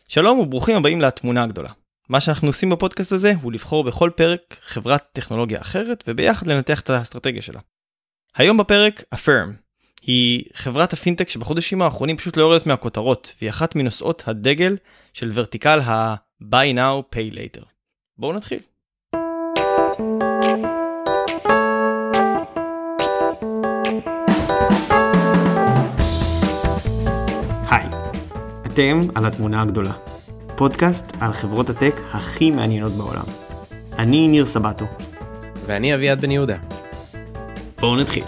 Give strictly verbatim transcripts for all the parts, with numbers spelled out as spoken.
שלום וברוכים הבאים לתמונה הגדולה. מה שאנחנו עושים בפודקאסט הזה הוא לבחור בכל פרק חברת טכנולוגיה אחרת וביחד לנתח את האסטרטגיה שלה. היום בפרק Affirm היא חברת הפינטק שבחודשים האחרונים פשוט לא יורדת מהכותרות והיא אחת מנושאות הדגל של ורטיקל ה-Buy Now Pay Later. בואו נתחיל. אתם על התמונה הגדולה, פודקאסט על חברות הטק הכי מעניינות בעולם. אני ניר סבתו. ואני אביעד בן יהודה. בואו נתחיל.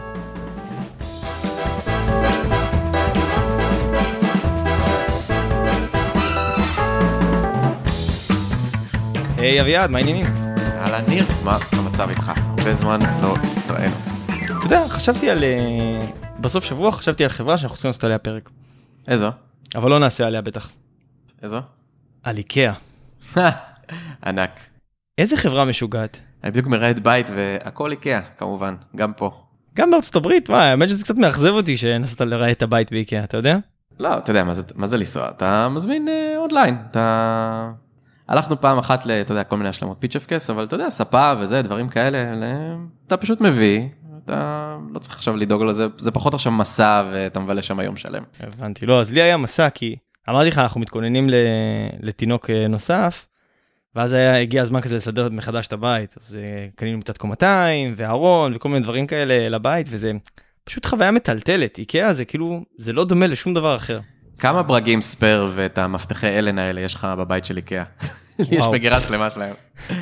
היי אביעד, מה העניינים? אהלן ניר, מה המצב איתך? הרבה זמן לא התראינו. אתה יודע, חשבתי על... בסוף שבוע חשבתי על חברה שאנחנו צריכים לעשות עליה פרק. איזו? אבל לא נעשה עליה בטח. איזו? על איקאה. ענק. איזה חברה משוגעת? אני בדיוק מראה בית והכל איקאה, כמובן, גם פה. גם בארצות הברית, מה, האמת שזה קצת מאכזב אותי שנסעת לראה את הבית באיקאה, אתה יודע? לא, אתה יודע, מה זה, מה זה לנסוע? אתה מזמין אה, אונליין, אתה... הלכנו פעם אחת ל, אתה יודע, כל מיני השלמות פיץ' אפקס, אבל אתה יודע, ספה וזה, דברים כאלה, אתה פשוט מביא, אתה לא צריך עכשיו לדאוג לזה, זה פחות עכשיו מסע ואתה מבלה שם היום שלם. הבנתי, לא, אז לי היה מסע, כי אמרתי לך, אנחנו מתכוננים לתינוק נוסף, ואז היה, הגיע הזמן כזה לסדר מחדש את הבית, אז קנינו מיטת קומתיים, וארון, וכל מיני דברים כאלה לבית, וזה פשוט חוויה מטלטלת, איקאה זה כאילו, זה לא דומה לשום דבר אחר. כמה ברגים ספר ואת המפתחי אלן האלה יש לך בבית של איקאה? יש מגירה שלמה שלהם.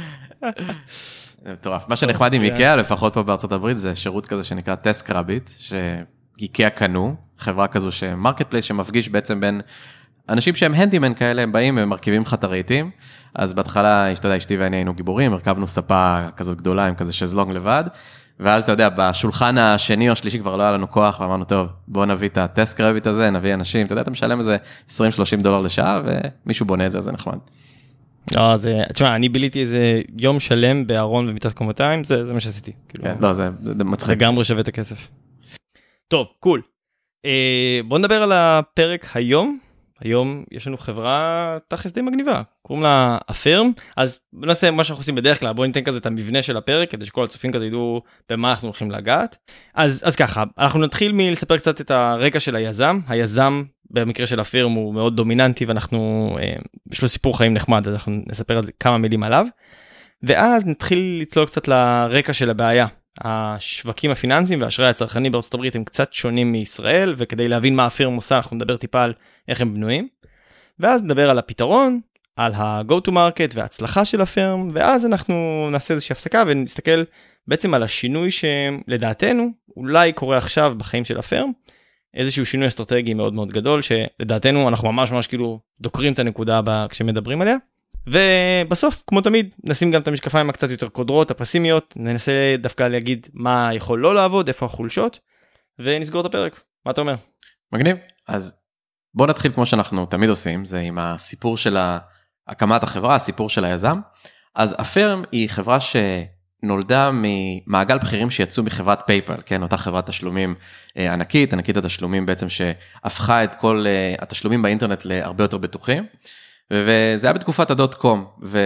מטורף. מה שנחמד עם איקאה, לפחות פה בארצות הברית, זה שירות כזה שנקרא TaskRabbit, שאיקאה קנו, חברה כזו שמרקט פלייס שמפגיש בעצם בין אנשים שהם הנדימן כאלה, הם באים ומרכיבים לך את הרהיטים, אז בהתחלה, אתה יודע, אשתי ואני היינו גיבורים, הרכבנו ספה כזאת גדולה, עם כזה שזלונג לבד, ואז אתה יודע, בשולחן השני או השלישי כבר לא היה לנו כוח, ואמרנו, טוב, בוא נביא את ה-TaskRabbit הזה, נביא אנשים, אתה יודע, אתה משלם איזה עשרים שלושים דולר לשעה, ומישהו בונה את זה, זה נחמד. לא, זה, תשמע, אני ביליתי איזה יום שלם בארון ומיטת קומתיים, זה, זה מה שעשיתי. כן, לא, זה, זה מצחיק. לגמרי שווה את הכסף. טוב, קול. אה, בוא נדבר על הפרק היום. היום יש לנו חברה תכלס די מגניבה, קוראים לה Affirm, אז נעשה מה שאנחנו עושים בדרך כלל, בואו ניתן כזה את המבנה של הפרק, כדי שכל הצופים כזה ידעו במה אנחנו הולכים לגעת. אז, אז ככה, אנחנו נתחיל מלספר קצת את הרקע של היזם, היזם במקרה של Affirm הוא מאוד דומיננטי, ואנחנו, אה, יש לו סיפור חיים נחמד, אז אנחנו נספר כמה מילים עליו, ואז נתחיל לצלול קצת לרקע של הבעיה. השווקים הפיננסיים והאשראי הצרכני בארצות הברית הם קצת שונים מישראל, וכדי להבין מה Affirm עושה, אנחנו נדבר טיפה על איך הם בנויים, ואז נדבר על הפתרון, על ה-go to market וההצלחה של Affirm, ואז אנחנו נעשה איזושהי הפסקה ונסתכל בעצם על השינוי שלדעתנו אולי קורה עכשיו בחיים של Affirm, איזשהו שינוי אסטרטגי מאוד מאוד גדול, שלדעתנו אנחנו ממש ממש כאילו דוקרים את הנקודה הבאה כשמדברים עליה, ובסוף, כמו תמיד, נשים גם את המשקפיים הקצת יותר קודרות, הפסימיות, ננסה דווקא להגיד מה יכול לא לעבוד, איפה החולשות, ונסגור את הפרק. מה אתה אומר? מגניב. אז בוא נתחיל כמו שאנחנו תמיד עושים, זה עם הסיפור של הקמת החברה, הסיפור של היזם. אז Affirm היא חברה שנולדה ממעגל בכירים שיצאו מחברת פייפל, כן, אותה חברת תשלומים ענקית, ענקית התשלומים בעצם שהפכה את כל התשלומים באינטרנט להרבה יותר בטוחים. וזה היה בתקופת הדוט קום,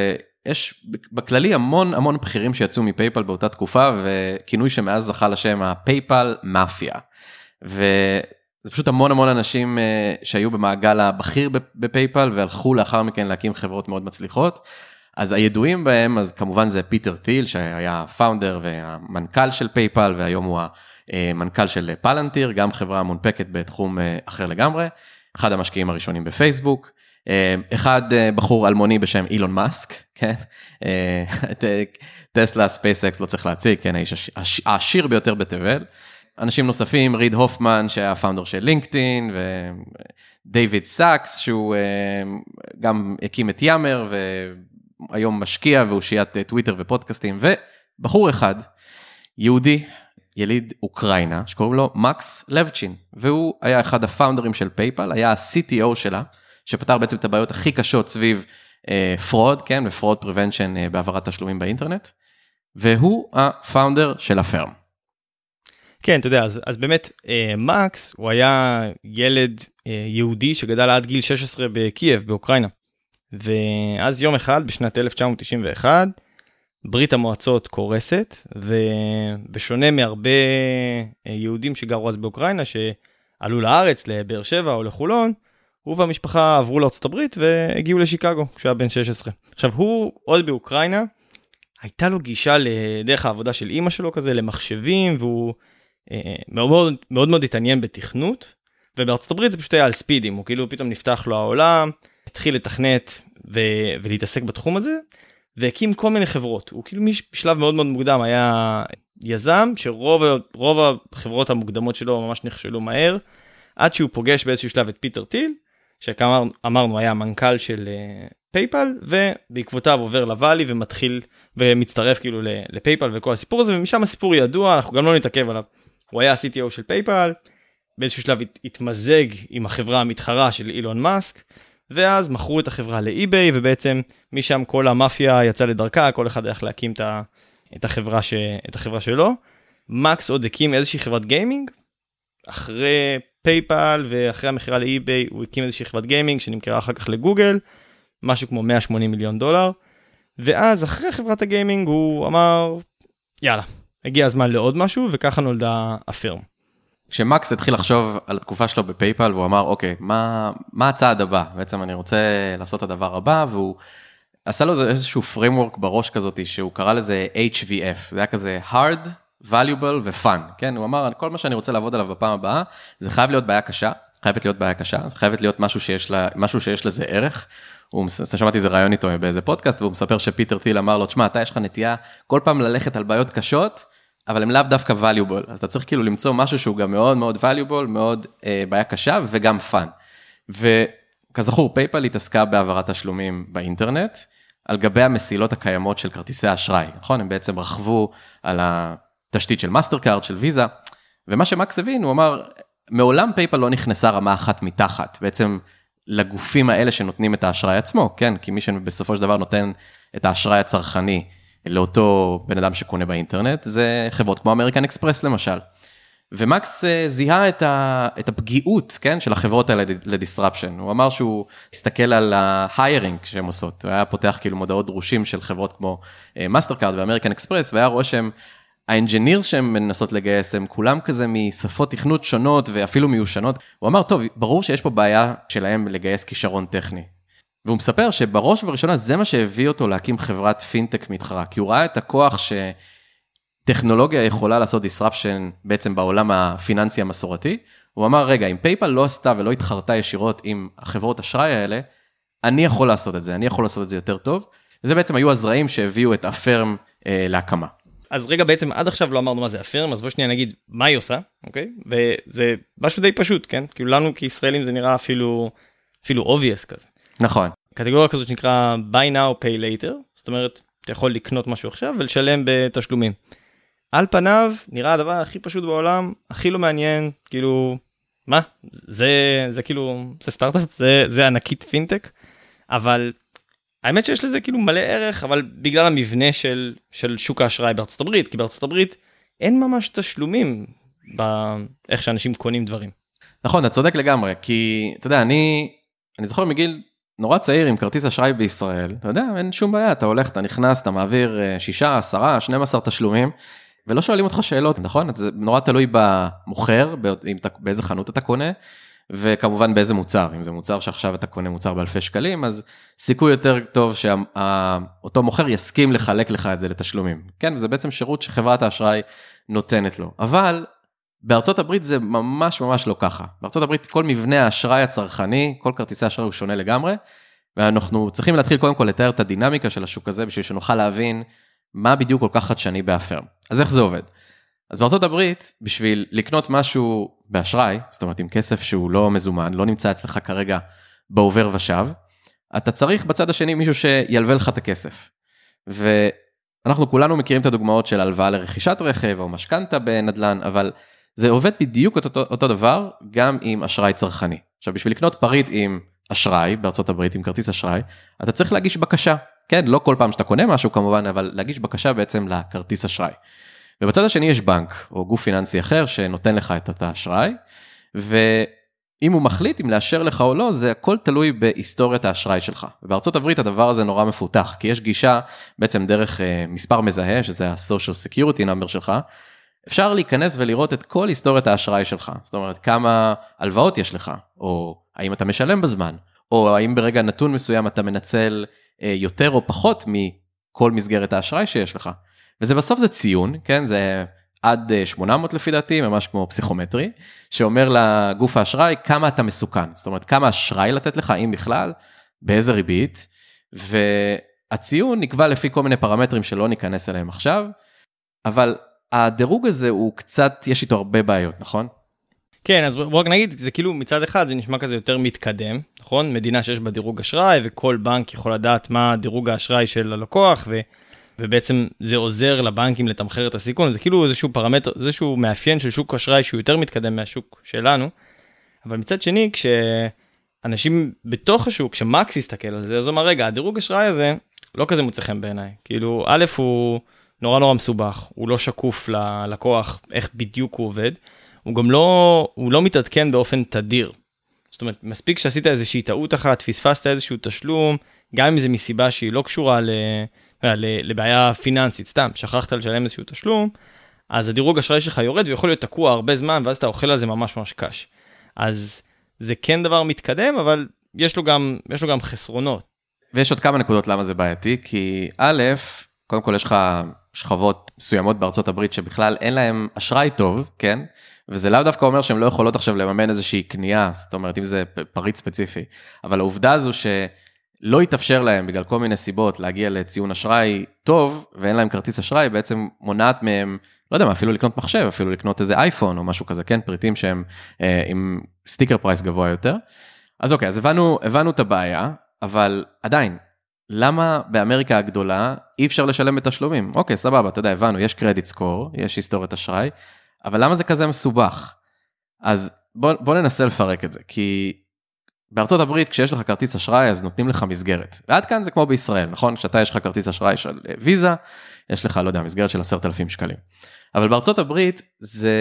ויש בכללי המון המון בכירים שיצאו מפייפל באותה תקופה, וכינוי שמאז זכה לשם הפייפל מאפיה. וזה פשוט המון המון אנשים שהיו במעגל הבכיר בפייפל, והלכו לאחר מכן להקים חברות מאוד מצליחות. אז הידועים בהם, אז כמובן זה פיטר טיל, שהיה הפאונדר והמנכ"ל של פייפל, והיום הוא המנכ"ל של פלנטיר, גם חברה מונפקת בתחום אחר לגמרי, אחד המשקיעים הראשונים בפייסבוק, אחד בחור אלמוני בשם אילון מאסק, כן, טסלה, ספייסקס, לא צריך להציג, כן, האיש העשיר ביותר בתבל, אנשים נוספים, ריד הופמן, שהיה הפאונדר של לינקדאין, ודייוויד סאקס, שהוא גם הקים את יאמר, והיום משקיע, והוא שיית טוויטר ופודקאסטים, ובחור אחד, יהודי, יליד אוקראינה, שקוראים לו מקס לבצ'ין, והוא היה אחד הפאונדרים של פייפל, היה ה-סי טי או שלה, שפתר בעצם את הבעיות הכי קשות סביב פרוד, כן, ופרוד פריבנשן בעברת תשלומים באינטרנט, והוא הפאונדר של Affirm. כן, אתה יודע, אז, אז באמת, אה, מקס, הוא היה ילד אה, יהודי שגדל עד גיל שש עשרה בקייב, באוקראינה. ואז יום אחד, בשנת אלף תשע מאות תשעים ואחת, ברית המועצות קורסת, ובשונה מהרבה אה, יהודים שגרו אז באוקראינה, שעלו לארץ, לבאר שבע או לחולון, הוא והמשפחה עברו לארצות הברית והגיעו לשיקגו, כשהוא היה בן שש עשרה. עכשיו, הוא עוד באוקראינה, הייתה לו גישה לדרך העבודה של אמא שלו כזה, למחשבים, והוא אה, מאוד מאוד מאוד התעניין בתכנות, ובארצות הברית זה פשוט היה על ספידים, הוא כאילו פתאום נפתח לו העולם, התחיל לתכנת ו- ולהתעסק בתחום הזה, והקים כל מיני חברות. הוא כאילו בשלב מאוד מאוד מוקדם היה יזם, שרוב רוב החברות המוקדמות שלו ממש נכשלו מהר, עד שהוא פוגש באיזשהו שלב את פיטר טיל, שאמרנו היה המנכ"ל של פייפל, ובעקבותיו עובר לוואלי ומתחיל ומצטרף כאילו לפייפל וכל הסיפור הזה, ומשם הסיפור ידוע, אנחנו גם לא נתעכב עליו. הוא היה ה-סי טי או של פייפל, באיזשהו שלב התמזג עם החברה המתחרה של אילון מאסק, ואז מכרו את החברה לאי-ביי, ובעצם משם כל המאפיה יצאה לדרכה, כל אחד הלך להקים את החברה, ש... את החברה שלו. מקס עוד הקים איזושהי חברת גיימינג, אחרי פייפל ואחרי המחירה לאי-ביי, הוא הקים איזושהי חברת גיימינג שנמכרה אחר כך לגוגל, משהו כמו מאה ושמונים מיליון דולר, ואז אחרי חברת הגיימינג הוא אמר, יאללה, הגיע הזמן לעוד משהו, וככה נולדה הפירם. כשמקס התחיל לחשוב על התקופה שלו בפייפל, והוא אמר, אוקיי, מה, מה הצעד הבא? בעצם אני רוצה לעשות את הדבר הבא, והוא עשה לו איזשהו framework בראש כזאת, שהוא קרא לזה אייץ' וי אף, זה היה כזה hard, valuable ו-fun, כן? הוא אמר, כל מה שאני רוצה לעבוד עליו בפעם הבאה, זה חייב להיות בעיה קשה, חייבת להיות בעיה קשה, זה חייבת להיות משהו שיש לה, משהו שיש לזה ערך. הוא, שמעתי איזה רעיון איתו באיזה פודקאסט, והוא מספר שפיטר טיל אמר לו, תשמע, אתה יש לך נטייה כל פעם ללכת על בעיות קשות, אבל הם לאו דווקא valuable, אז אתה צריך כאילו למצוא משהו שהוא גם מאוד מאוד valuable, מאוד אה, בעיה קשה וגם fun. וכזכור, פייפל התעסקה בהעברת תשלומים באינטרנט, על גבי המסילות הקיימות של כרטיסי אשראי, נכון? הם בעצם רכבו על התשתית של מאסטרקארד, של ויזה, ומה שמקס הבין, הוא אמר, מעולם פייפל לא נכנסה רמה אחת מתחת, בעצם לגופים האלה שנותנים את האשראי עצמו, כן? כי מי שבסופו של דבר נותן את האשראי הצרכני, לאותו בן אדם שקונה באינטרנט, זה חברות כמו אמריקן אקספרס למשל. ומקס זיהה את, ה, את הפגיעות, כן, של החברות האלה לדיסטרפשן. הוא אמר שהוא הסתכל על ההיירינג שהם עושות, הוא היה פותח כאילו מודעות דרושים של חברות כמו מאסטרקארד ואמריקן אקספרס, והיה רואה שהם, האנג'ינירס שהם מנסות לגייס, הם כולם כזה משפות תכנות שונות ואפילו מיושנות. הוא אמר, טוב, ברור שיש פה בעיה שלהם לגייס כישרון טכני. והוא מספר שבראש ובראשונה זה מה שהביא אותו להקים חברת פינטק מתחרה, כי הוא ראה את הכוח שטכנולוגיה יכולה לעשות disruption בעצם בעולם הפיננסי המסורתי, הוא אמר, רגע, אם פייפל לא עשתה ולא התחרתה ישירות עם החברות אשראי האלה, אני יכול לעשות את זה, אני יכול לעשות את זה יותר טוב, וזה בעצם היו הזרעים שהביאו את הפירם אה, להקמה. אז רגע, בעצם עד עכשיו לא אמרנו מה זה הפירם, אז בוא שנייה נגיד מה היא עושה, אוקיי? וזה משהו די פשוט, כן? כאילו לנו כישראלים זה נראה אפילו, אפילו obvious כזה. נכון. קטגוריה כזאת שנקרא buy now, pay later, זאת אומרת, אתה יכול לקנות משהו עכשיו ולשלם בתשלומים. על פניו, נראה הדבר הכי פשוט בעולם, הכי לא מעניין, כאילו, מה? זה, זה כאילו, זה סטארט-אפ, זה, זה ענקית פינטק, אבל האמת שיש לזה כאילו מלא ערך, אבל בגלל המבנה של, של שוק האשראי בארצות הברית, כי בארצות הברית אין ממש תשלומים באיך שאנשים קונים דברים. נכון, אתה צודק לגמרי, כי, אתה יודע, אני, אני זוכר מגיל נורא צעיר עם כרטיס אשראי בישראל, אתה יודע, אין שום בעיה, אתה הולך, אתה נכנס, אתה מעביר שישה, עשרה, שנים עשר תשלומים, ולא שואלים אותך שאלות, נכון? זה נורא תלוי במוכר, באיזה חנות אתה קונה, וכמובן באיזה מוצר, אם זה מוצר שעכשיו אתה קונה מוצר באלפי שקלים, אז סיכוי יותר טוב שאותו מוכר יסכים לחלק לך את זה לתשלומים. כן, זה בעצם שירות שחברת האשראי נותנת לו. אבל בארצות הברית זה ממש ממש לא ככה. בארצות הברית כל מבנה האשראי הצרכני, כל כרטיסי האשראי הוא שונה לגמרי, ואנחנו צריכים להתחיל קודם כל לתאר את הדינמיקה של השוק הזה, בשביל שנוכל להבין מה בדיוק כל כך חדשני באפירם. אז איך זה עובד? אז בארצות הברית, בשביל לקנות משהו באשראי, זאת אומרת עם כסף שהוא לא מזומן, לא נמצא אצלך כרגע בעובר ושב, אתה צריך בצד השני מישהו שילווה לך את הכסף. ואנחנו כולנו מכירים את הדוגמאות של הלוואה לרכישת רכב או משכנתה בנדלן, אבל זה עובד בדיוק אותו, אותו דבר גם עם אשראי צרכני. עכשיו בשביל לקנות פריט עם אשראי בארצות הברית, עם כרטיס אשראי, אתה צריך להגיש בקשה. כן, לא כל פעם שאתה קונה משהו כמובן, אבל להגיש בקשה בעצם לכרטיס אשראי. ובצד השני יש בנק, או גוף פיננסי אחר, שנותן לך את האשראי, ואם הוא מחליט אם לאשר לך או לא, זה הכל תלוי בהיסטוריית האשראי שלך. ובארצות הברית הדבר הזה נורא מפותח, כי יש גישה בעצם דרך מספר מזהה, שזה ה-Social Security number שלך, אפשר להיכנס ולראות את כל היסטוריית האשראי שלך, זאת אומרת, כמה הלוואות יש לך, או האם אתה משלם בזמן, או האם ברגע נתון מסוים אתה מנצל יותר או פחות מכל מסגרת האשראי שיש לך. וזה בסוף זה ציון, כן? זה עד שמונה מאות לפי דעתי, ממש כמו פסיכומטרי, שאומר לגוף האשראי כמה אתה מסוכן, זאת אומרת, כמה אשראי לתת לך, אם בכלל, באיזה ריבית, והציון נקבע לפי כל מיני פרמטרים שלא ניכנס אליהם עכשיו, אבל הדירוג הזה הוא קצת, יש איתו הרבה בעיות, נכון? כן, אז בוא נגיד, זה כאילו מצד אחד זה נשמע כזה יותר מתקדם, נכון? מדינה שיש בה דירוג אשראי, וכל בנק יכול לדעת מה דירוג האשראי של הלקוח, ו... ובעצם זה עוזר לבנקים לתמחר את הסיכון, זה כאילו איזשהו פרמטר, איזשהו מאפיין של שוק אשראי שהוא יותר מתקדם מהשוק שלנו, אבל מצד שני, כשאנשים בתוך השוק, כשמקס יסתכל על זה, אז הוא אומר, רגע, הדירוג אשראי הזה לא כזה מוצא חן בעיניי, כאילו, א' הוא נורא נורא מסובך, הוא לא שקוף ללקוח, איך בדיוק הוא עובד, הוא גם לא, הוא לא מתעדכן באופן תדיר, זאת אומרת, מספיק שעשית איזושהי טעות אחת, פספסת איזשהו תשלום, גם אם זה מסיבה שהיא לא קשורה ל... לבעיה פיננסית, סתם, שכחת לשלם איזשהו תשלום, אז הדירוג אשראי שלך יורד, ויכול להיות תקוע הרבה זמן, ואז אתה אוכל על זה ממש ממש קש. אז זה כן דבר מתקדם, אבל יש לו גם, יש לו גם חסרונות. ויש עוד כמה נקודות למה זה בעייתי, כי א', קודם כל יש לך שכבות מסוימות בארצות הברית, שבכלל אין להם אשראי טוב, כן? וזה לאו דווקא אומר שהן לא יכולות עכשיו לממן איזושהי קנייה, זאת אומרת, אם זה פריט ספציפי. אבל העובדה הזו ש... לא יתאפשר להם בגלל כל מיני סיבות להגיע לציון אשראי טוב, ואין להם כרטיס אשראי, בעצם מונעת מהם, לא יודע מה, אפילו לקנות מחשב, אפילו לקנות איזה אייפון או משהו כזה, כן, פריטים שהם אה, עם סטיקר פרייס גבוה יותר. אז אוקיי, אז הבנו, הבנו את הבעיה, אבל עדיין, למה באמריקה הגדולה אי אפשר לשלם בתשלומים? אוקיי, סבבה, אתה יודע, הבנו, יש קרדיט סקור, יש היסטוריית אשראי, אבל למה זה כזה מסובך? אז בוא, בוא ננסה לפרק את זה, כי בארצות הברית, כשיש לך כרטיס אשראי, אז נותנים לך מסגרת. ועד כאן זה כמו בישראל, נכון? כשאתה יש לך כרטיס אשראי של ויזה, יש לך, לא יודע, מסגרת של עשרת אלפים שקלים. אבל בארצות הברית זה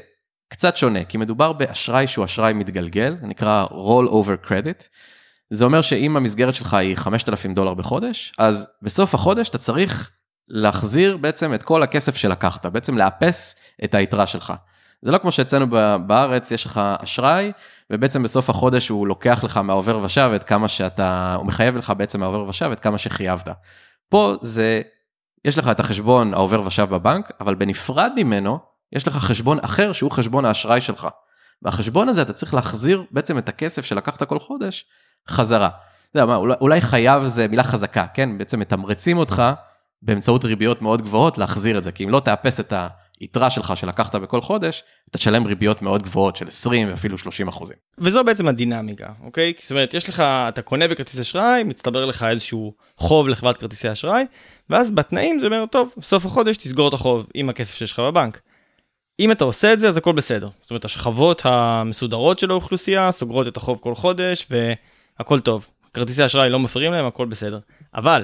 קצת שונה, כי מדובר באשראי שהוא אשראי מתגלגל, נקרא roll over credit. זה אומר שאם המסגרת שלך היא חמשת אלפים דולר בחודש, אז בסוף החודש אתה צריך להחזיר בעצם את כל הכסף שלקחת, בעצם לאפס את היתרה שלך. זה לא כמו שאצלנו בארץ יש לך אשראי, ובעצם בסוף החודש הוא לוקח לך מהעובר ושב את כמה שאתה, הוא מחייב לך בעצם מהעובר ושב את כמה שחייבת. פה זה, יש לך את החשבון העובר ושב בבנק, אבל בנפרד ממנו, יש לך חשבון אחר שהוא חשבון האשראי שלך. והחשבון הזה אתה צריך להחזיר בעצם את הכסף שלקחת כל חודש חזרה. אתה יודע מה, אולי, אולי חייב זה מילה חזקה, כן? בעצם מתמרצים אותך באמצעות ריביות מאוד גבוהות להחזיר את זה, כי אם לא תאפס את ה... יתרה שלך שלקחת בכל חודש, אתה תשלם ריביות מאוד גבוהות של עשרים ואפילו שלושים אחוזים. וזו בעצם הדינמיקה, אוקיי? זאת אומרת, יש לך, אתה קונה בכרטיס אשראי, מצטבר לך איזשהו חוב לחברת כרטיסי אשראי, ואז בתנאים זה אומר, טוב, סוף החודש תסגור את החוב עם הכסף שיש לך בבנק. אם אתה עושה את זה, אז הכל בסדר. זאת אומרת, השכבות המסודרות של האוכלוסייה סוגרות את החוב כל חודש, והכל טוב. כרטיסי אשראי לא מפרים להם, הכל בסדר. אבל,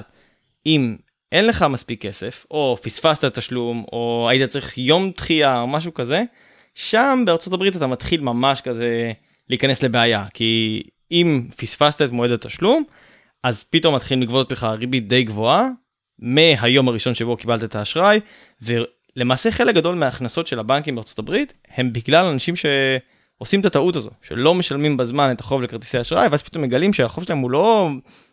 אם אין לך מספיק כסף, או פספסת את התשלום, או היית צריך יום דחייה, או משהו כזה, שם בארצות הברית אתה מתחיל ממש כזה להיכנס לבעיה, כי אם פספסת את מועד התשלום, אז פתאום מתחילים לגבות לך ריבית די גבוהה, מהיום הראשון שבו קיבלת את האשראי, ולמעשה חלק גדול מההכנסות של הבנקים בארצות הברית, הם בגלל אנשים שעושים את הטעות הזו, שלא משלמים בזמן את החוב לכרטיסי אשראי, ואז פתאום מגלים שהחוב שלהם הוא לא...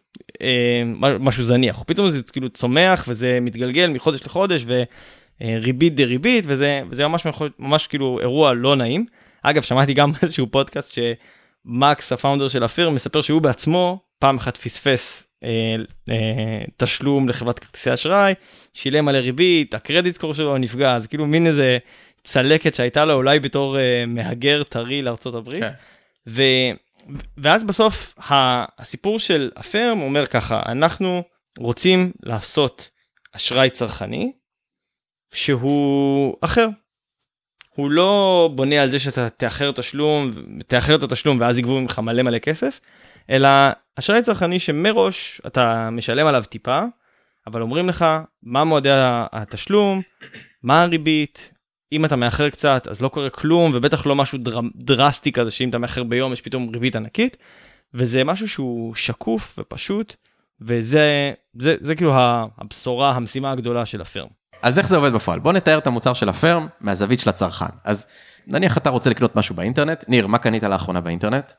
משהו זניח, פתאום זה כאילו צומח וזה מתגלגל מחודש לחודש וריבית די ריבית וזה, וזה ממש, ממש כאילו אירוע לא נעים. אגב, שמעתי גם איזשהו פודקאסט שמקס, הפאונדר של הפירם, מספר שהוא בעצמו פעם אחת פספס אה, אה, תשלום לחברת כרטיסי אשראי, שילם על הריבית, הקרדיט סקור שלו נפגע, אז כאילו מין איזה צלקת שהייתה לו אולי בתור אה, מהגר טרי לארצות הברית. כן. ו... ואז בסוף הסיפור של הפירם אומר ככה, אנחנו רוצים לעשות אשראי צרכני שהוא אחר. הוא לא בונה על זה שאתה תאחר תשלום, תאחר את התשלום ואז יגבו ממך מלא מלא כסף, אלא אשראי צרכני שמראש אתה משלם עליו טיפה, אבל אומרים לך מה מועדי התשלום, מה הריבית, אם אתה מאחר קצת, אז לא קורה כלום, ובטח לא משהו דר... דרסטי כזה, שאם אתה מאחר ביום, יש פתאום ריבית ענקית, וזה משהו שהוא שקוף ופשוט, וזה זה, זה כאילו הבשורה, המשימה הגדולה של הפירם. אז איך זה עובד בפועל? בוא נתאר את המוצר של הפירם מהזווית של הצרכן. אז נניח אתה רוצה לקנות משהו באינטרנט, ניר, מה קנית לאחרונה באינטרנט?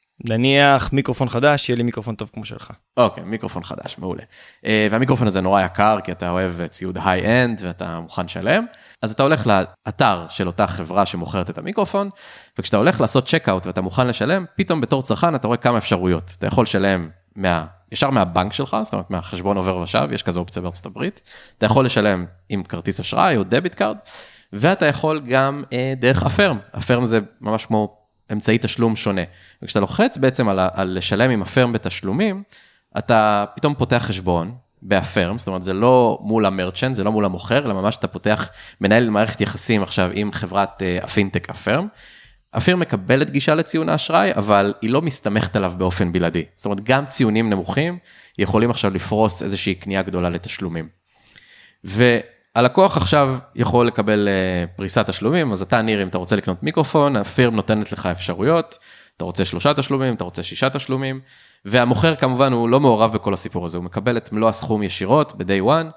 נניח מיקרופון חדש, יהיה לי מיקרופון טוב כמו שלך. אוקיי, מיקרופון חדש, מעולה. והמיקרופון הזה נורא יקר, כי אתה אוהב ציוד היי-אנד, ואתה מוכן שלם. אז אתה הולך לאתר של אותה חברה שמוכרת את המיקרופון, וכשאתה הולך לעשות צ'ק-אוט ואתה מוכן לשלם, פתאום בתור צרכן אתה רואה כמה אפשרויות. אתה יכול לשלם מה, ישר מהבנק שלך, זאת אומרת מהחשבון עובר ושב, יש כזו אופציה בארצות הברית. אתה יכול לשלם עם כרטיס אשראי או דביט קארד, ואתה יכול גם אה, דרך הפירם. הפירם זה ממש כמו אמצעי תשלום שונה. וכשאתה לוחץ בעצם על, על לשלם עם הפירם בתשלומים, אתה פתאום פותח חשבון בהפירם, זאת אומרת זה לא מול המרצ'נט, זה לא מול המוכר, אלא ממש אתה פותח, מנהל מערכת יחסים עכשיו עם חברת אה, הפינטק הפירם. הפירם מקבלת גישה לציון האשראי, אבל היא לא מסתמכת עליו באופן בלעדי. זאת אומרת גם ציונים נמוכים יכולים עכשיו לפרוס איזושהי קנייה גדולה לתשלומים. ו... הלקוח עכשיו יכול לקבל uh, פריסת תשלומים, אז אתה ניר, אם אתה רוצה לקנות מיקרופון, הפירם נותנת לך אפשרויות, אתה רוצה שלושה תשלומים, אתה רוצה שישה תשלומים, והמוכר כמובן הוא לא מעורב בכל הסיפור הזה, הוא מקבל את מלוא הסכום ישירות ב-day one,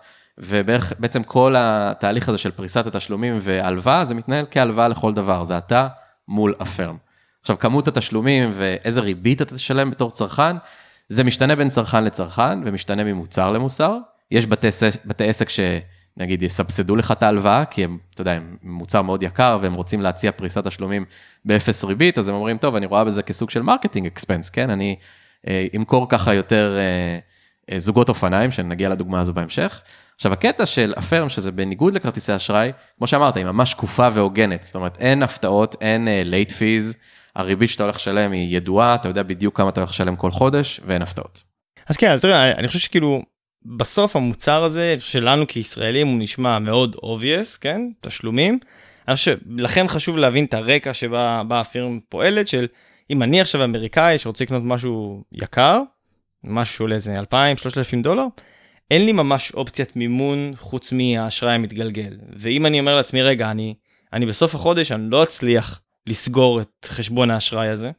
ובעצם כל התהליך הזה של פריסת התשלומים והלוואה, זה מתנהל כהלוואה לכל דבר, זה אתה מול הפירם. עכשיו, כמות התשלומים ואיזה ריבית אתה תשלם בתור צרכן, זה משתנה בין צרכן לצרכן, ומשתנה ממוצר למוצר, יש בתי, בתי עסק ש... נגיד, יסבסדו לך את ההלוואה, כי הם, אתה יודע, הם מוצר מאוד יקר, והם רוצים להציע פריסת תשלומים באפס ריבית, אז הם אומרים, טוב, אני רואה בזה כסוג של מרקטינג אקספנס, כן? אני אה, אמכור ככה יותר אה, אה, זוגות אופניים, שנגיע לדוגמה הזו בהמשך. עכשיו, הקטע של הפירם, שזה בניגוד לכרטיסי אשראי, כמו שאמרת, היא ממש שקופה והוגנת, זאת אומרת, אין הפתעות, אין אה, late fees, הריבית שאתה הולך לשלם היא ידועה, אתה יודע בדיוק כמה אתה הולך לשלם כל חודש, ואין הפתעות. אז כן, אז תראה, אני חושב שכאילו, בסוף המוצר הזה שלנו כישראלים הוא נשמע מאוד obvious, כן? תשלומים. אני חושב שלכן חשוב להבין את הרקע שבה הפירם פועלת, של אם אני עכשיו אמריקאי שרוצה לקנות משהו יקר, משהו שעולה איזה אלפיים שלושת אלפים דולר, אין לי ממש אופציית מימון חוץ מהאשראי המתגלגל. ואם אני אומר לעצמי, רגע, אני, אני בסוף החודש, אני לא אצליח לסגור את חשבון האשראי הזה,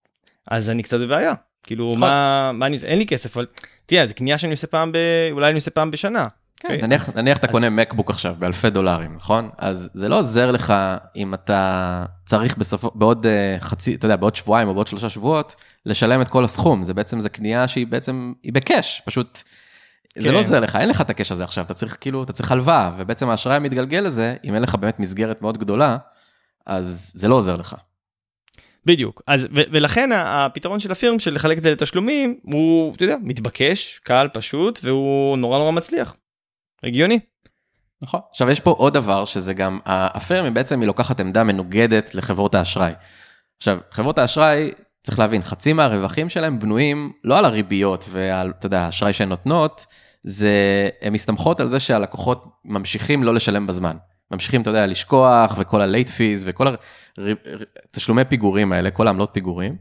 אז אני קצת בבעיה. כאילו, מה, מה אני, אין לי כסף, אבל תראה, זה קנייה שאני עושה פעם ב... אולי אני עושה פעם בשנה. כן, נניח, נניח אתה קונה מקבוק עכשיו באלפי דולרים, נכון? אז זה לא עוזר לך אם אתה צריך בסוף, בעוד חצי, אתה יודע, בעוד שבועיים או בעוד שלושה שבועות, לשלם את כל הסכום. זה בעצם, זה קנייה שהיא בעצם, היא בקש, פשוט, זה לא עוזר לך, אין לך את הקש הזה עכשיו, אתה צריך כאילו, אתה צריך הלוואה, ובעצם האשראי המתגלגל לזה, אם אין לך באמת מסגרת מאוד גדולה, אז זה לא עוזר לך. בדיוק, אז, ו- ולכן הפתרון של הפירם של לחלק את זה לתשלומים, הוא, אתה יודע, מתבקש, קל, פשוט, והוא נורא נורא מצליח. הגיוני. נכון. עכשיו יש פה עוד דבר, שזה גם, הפירם היא בעצם היא לוקחת עמדה מנוגדת לחברות האשראי. עכשיו, חברות האשראי, צריך להבין, חצי מהרווחים שלהם בנויים לא על הריביות ועל, אתה יודע, האשראי שהן נותנות, זה, הן מסתמכות על זה שהלקוחות ממשיכים לא לשלם בזמן. ממשיכים, אתה יודע, לשכוח, וכל ה-late fees, וכל התשלומי פיגורים האלה, כל העמלות פיגורים,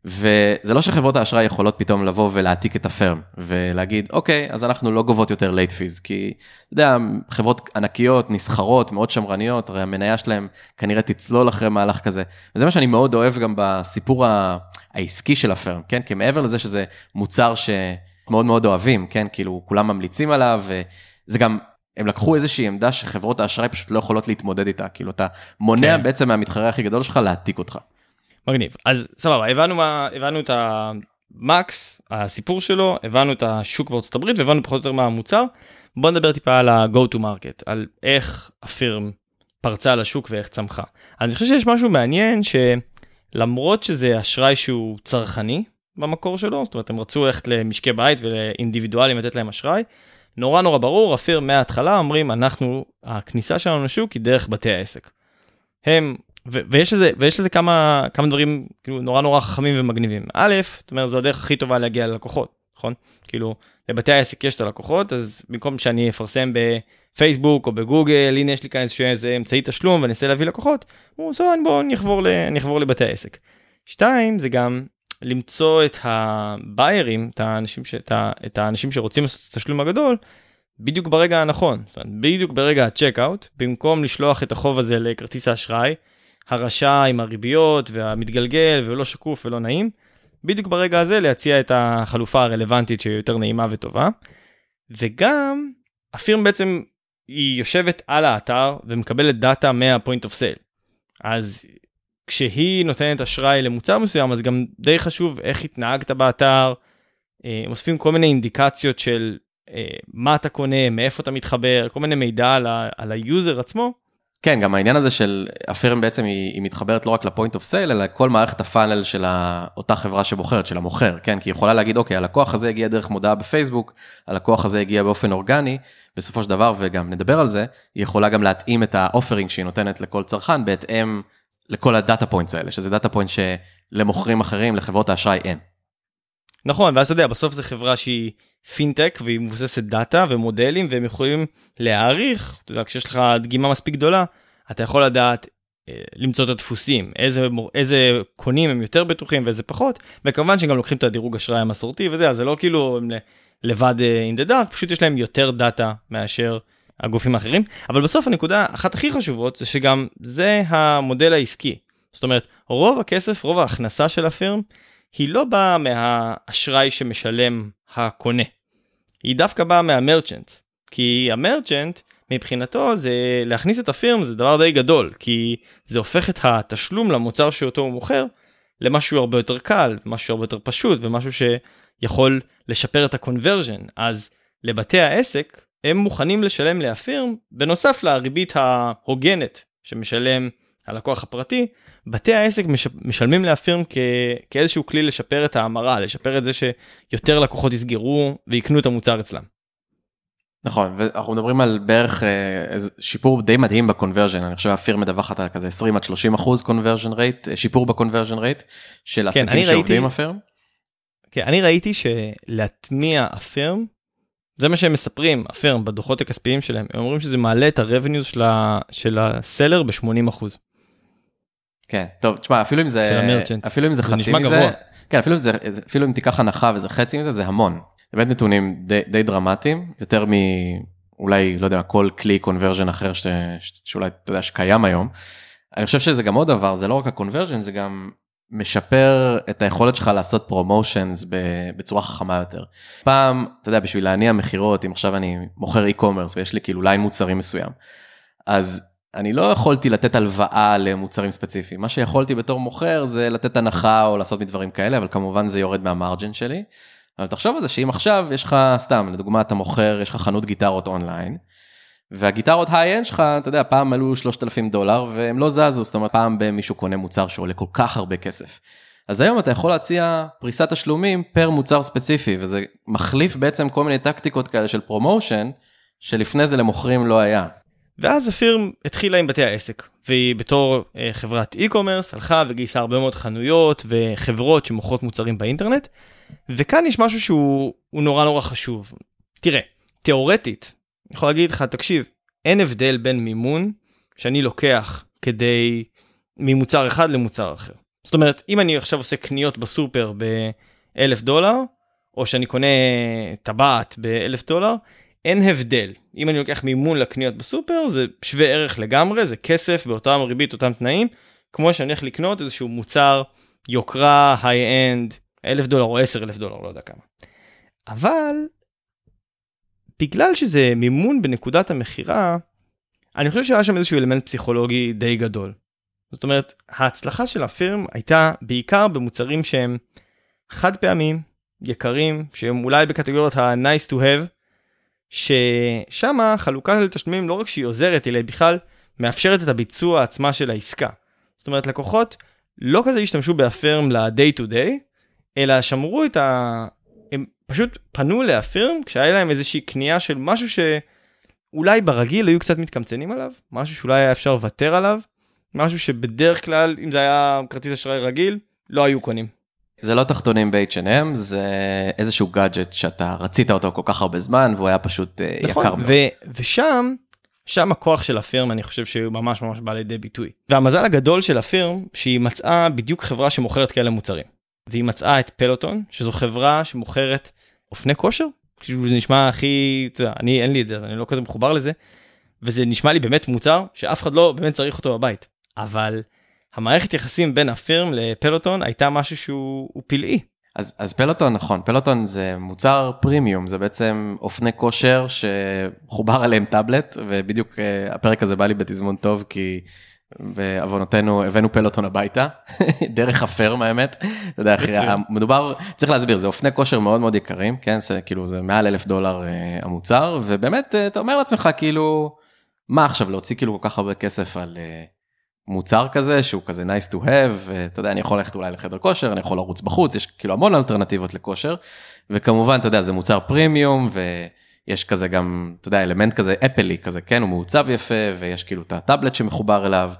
וזה לא שחברות האשראי יכולות פתאום לבוא ולהעתיק את הפירם, ולהגיד, אוקיי, אז אנחנו לא גובות יותר late fees, כי, אתה יודע, חברות ענקיות, נסחרות, מאוד שמרניות, הרי המניה שלהם כנראה תצלול אחרי מהלך כזה, וזה מה שאני מאוד אוהב גם בסיפור העסקי של הפירם, כן? כי מעבר לזה שזה מוצר שמאוד מאוד אוהבים, כן? כאילו, כולם ממליצים עליו, וזה גם, הם לקחו איזושהי עמדה שחברות האשראי פשוט לא יכולות להתמודד איתה, כאילו אתה מונע כן. בעצם מהמתחרה הכי גדול שלך להעתיק אותך. מגניב, אז סבבה, הבנו, מה, הבנו את המקס, הסיפור שלו, הבנו את השוק בארצות הברית, והבנו פחות או יותר מה המוצר, בוא נדבר טיפה על ה-go to market, על איך הפירם פרצה על השוק ואיך צמחה. אני חושב שיש משהו מעניין שלמרות שזה אשראי שהוא צרכני במקור שלו, זאת אומרת הם רצו ללכת למשקי בית ולאינדיבידואלים לתת להם אשראי, נורא נורא ברור, הפירם מההתחלה אומרים, אנחנו, הכניסה שלנו לשוק היא דרך בתי העסק. הם, ו- ויש לזה, ויש לזה כמה, כמה דברים, כאילו, נורא נורא חכמים ומגניבים. א', זאת אומרת, זו הדרך הכי טובה להגיע ללקוחות, נכון? כאילו, לבתי העסק יש את הלקוחות, אז במקום שאני אפרסם בפייסבוק או בגוגל, הנה יש לי כאן איזה אמצעי תשלום ואני אנסה להביא לקוחות, הוא עושה, בואו נחבור, נחבור לבתי העסק. שתיים, זה גם למצוא את הביירים, את האנשים, ש, את, ה, את האנשים שרוצים לעשות את התשלום הגדול, בדיוק ברגע הנכון, זאת אומרת, בדיוק ברגע הצ'ק-אוט, במקום לשלוח את החוב הזה לכרטיס האשראי, הרשע עם הריביות והמתגלגל ולא שקוף ולא נעים, בדיוק ברגע הזה להציע את החלופה הרלוונטית שהיא יותר נעימה וטובה, וגם הפירם בעצם היא יושבת על האתר ומקבלת דאטה מה-point of sale. אז כשהיא נותנת אשראי למוצר מסוים, אז גם די חשוב איך התנהגת באתר, הם אוספים כל מיני אינדיקציות של מה אתה קונה, מאיפה אתה מתחבר, כל מיני מידע על, ה- על היוזר עצמו. כן, גם העניין הזה של הפירם בעצם היא, היא מתחברת לא רק לפוינט אוף סייל, אלא כל מערכת הפאנל של אותה חברה שבוחרת, של המוכר, כן? כי היא יכולה להגיד, אוקיי, הלקוח הזה הגיע דרך מודעה בפייסבוק, הלקוח הזה הגיע באופן אורגני, בסופו של דבר, וגם נדבר על זה, היא יכולה גם להתאים את האופרינג שהיא נותנת לכל צרכן, בהתאם לכל הדאטה פוינטס האלה, שזה דאטה פוינט שלמוכרים אחרים, לחברות האשראי אין. נכון, ואז אתה יודע, בסוף זו חברה שהיא פינטק, והיא מבוססת דאטה ומודלים, והם יכולים להעריך, אתה יודע, כשיש לך דגימה מספיק גדולה, אתה יכול לדעת אה, למצוא את הדפוסים, איזה, איזה קונים הם יותר בטוחים ואיזה פחות, וכמובן שגם לוקחים את הדירוג אשראי המסורתי וזה, אז זה לא כאילו הם לבד in the dark, פשוט יש להם יותר דאטה מאשר הגופים האחרים, אבל בסוף הנקודה, אחת הכי חשובות, זה שגם זה המודל העסקי, זאת אומרת, רוב הכסף, רוב ההכנסה של הפירם, היא לא באה מהאשראי שמשלם הקונה, היא דווקא באה מהמרצ'נט, כי המרצ'נט מבחינתו זה להכניס את הפירם זה דבר די גדול, כי זה הופך את התשלום למוצר שאותו הוא מוכר למשהו הרבה יותר קל, משהו הרבה יותר פשוט ומשהו שיכול לשפר את הקונברז'ן, אז לבתי העסק הם מוכנים לשלם להפירם בנוסף לריבית ההוגנת שמשלם הלקוח הפרטי, בתי העסק משלמים להפירם כ... כאיזשהו כלי לשפר את ההמרה, לשפר את זה שיותר לקוחות יסגרו ויקנו את המוצר אצלם. נכון, ואנחנו מדברים על בערך שיפור די מדהים בקונברז'ן, אני חושב הפירם מדווחת על כזה עשרים עד שלושים אחוז קונברז'ן רייט, שיפור בקונברז'ן רייט של עסקים כן, שעובדים הפירם. כן, אני ראיתי שלהטמיע הפירם, זה מה שהם מספרים, הפירם בדוחות הכספיים שלהם, הם אומרים שזה מעלה את הרבניוז של, ה... של הסלר ב-שמונים אחוז. כן, טוב, תשמע, אפילו אם זה, אפילו אם זה חצי מזה, כן, אפילו אם זה, אפילו אם תיקח הנחה וזה חצי מזה, זה המון. באמת נתונים די, די דרמטיים, יותר מאולי, לא יודע, כל כלי קונברז'ן אחר ש, שאולי, אתה יודע, שקיים היום. אני חושב שזה גם עוד דבר, זה לא רק הקונברז'ן, זה גם משפר את היכולת שלך לעשות פרומושנס בצורה חכמה יותר. פעם, אתה יודע, בשביל להניע מחירות, אם עכשיו אני מוכר אי-קומרס ויש לי כאילו ליין מוצרים מסוים, אז אני לא יכולתי לתת הלוואה למוצרים ספציפיים. מה שיכולתי בתור מוכר זה לתת הנחה או לעשות מדברים כאלה, אבל כמובן זה יורד מהמרג'ן שלי. אבל תחשוב על זה שאם עכשיו יש לך סתם, לדוגמה אתה מוכר, יש לך חנות גיטרות אונליין, והגיטרות היי-אנד שלך, אתה יודע, פעם עלו שלושת אלפים דולר, והם לא זזו, זאת אומרת, פעם במישהו קונה מוצר שעולה כל כך הרבה כסף. אז היום אתה יכול להציע פריסת תשלומים פר מוצר ספציפי, וזה מחליף בעצם כל מיני טקטיקות כאלה של פרומושן, שלפני זה למוכרים לא היה. ואז הפירם התחילה עם בתי העסק, והיא בתור אה, חברת אי-קומרס, הלכה וגייסה הרבה מאוד חנויות וחברות שמוכרות מוצרים באינטרנט, וכאן יש משהו שהוא נורא נורא חשוב. תראה, תיאורטית, אני יכול להגיד לך, תקשיב, אין הבדל בין מימון שאני לוקח כדי ממוצר אחד למוצר אחר. זאת אומרת, אם אני עכשיו עושה קניות בסופר ב-אלף דולר, או שאני קונה טבעת ב-אלף דולר, אין הבדל. אם אני לוקח מימון לקניות בסופר, זה שווה ערך לגמרי, זה כסף באותם ריבית, אותם תנאים, כמו שאני הולך לקנות איזשהו מוצר יוקרה, היי-אנד, אלף דולר או עשר אלף דולר, לא יודע כמה. אבל, בגלל שזה מימון בנקודת המחירה, אני חושב שהיה שם איזשהו אלמנט פסיכולוגי די גדול. זאת אומרת, ההצלחה של הפירם הייתה בעיקר במוצרים שהם חד פעמים, יקרים, שהם אולי בקטגוריות ה-nice to have, ששם החלוקה של תשלומים לא רק שהיא עוזרת, אלא בכלל מאפשרת את הביצוע עצמה של העסקה. זאת אומרת, לקוחות לא כזה השתמשו בהפירם ל-day to day, אלא שמרו את ה... הם פשוט פנו להפירם כשהיה להם איזושהי קנייה של משהו שאולי ברגיל היו קצת מתקמצנים עליו, משהו שאולי היה אפשר לוותר עליו, משהו שבדרך כלל, אם זה היה כרטיס אשראי רגיל, לא היו קונים. זה לא תחתונים ב-אייץ' אנד אם, זה איזשהו גאדג'ט שאתה רצית אותו כל כך הרבה זמן, והוא היה פשוט נכון, יקר מאוד. ו- ושם, שם הכוח של הפירם, אני חושב שהוא ממש ממש בא לידי ביטוי. והמזל הגדול של הפירם, שהיא מצאה בדיוק חברה שמוכרת כאלה מוצרים. והיא מצאה את פלוטון, שזו חברה שמוכרת אופני כושר, זה נשמע הכי, אתה יודע, אני אין לי את זה, אז אני לא כזה מחובר לזה, וזה נשמע לי באמת מוצר שאף אחד לא באמת צריך אותו בבית, אבל המערכת יחסים בין הפירם לפלוטון הייתה משהו שהוא פלאי. אז, אז פלוטון, נכון, פלוטון זה מוצר פרימיום, זה בעצם אופני כושר שחובר עליהם טאבלט, ובדיוק הפרק הזה בא לי בתזמון טוב, כי בעוונותינו הבאנו פלוטון הביתה, דרך הפירם האמת, אתה יודע, מדובר, צריך להסביר, זה אופני כושר מאוד מאוד יקרים, כן, זה כאילו, זה מעל אלף דולר המוצר, ובאמת, אתה אומר לעצמך, כאילו, מה עכשיו, להוציא כאילו כל כך הרבה כסף על מוצר כזה, שהוא כזה nice to have, אתה יודע, אני יכול ללכת אולי לחדר כושר, אני יכול לרוץ בחוץ, יש כאילו המון אלטרנטיבות לכושר, וכמובן, אתה יודע, זה מוצר פרימיום, ויש כזה גם, אתה יודע, אלמנט כזה אפלי כזה, כן, הוא מעוצב יפה, ויש כאילו את הטאבלט שמחובר אליו,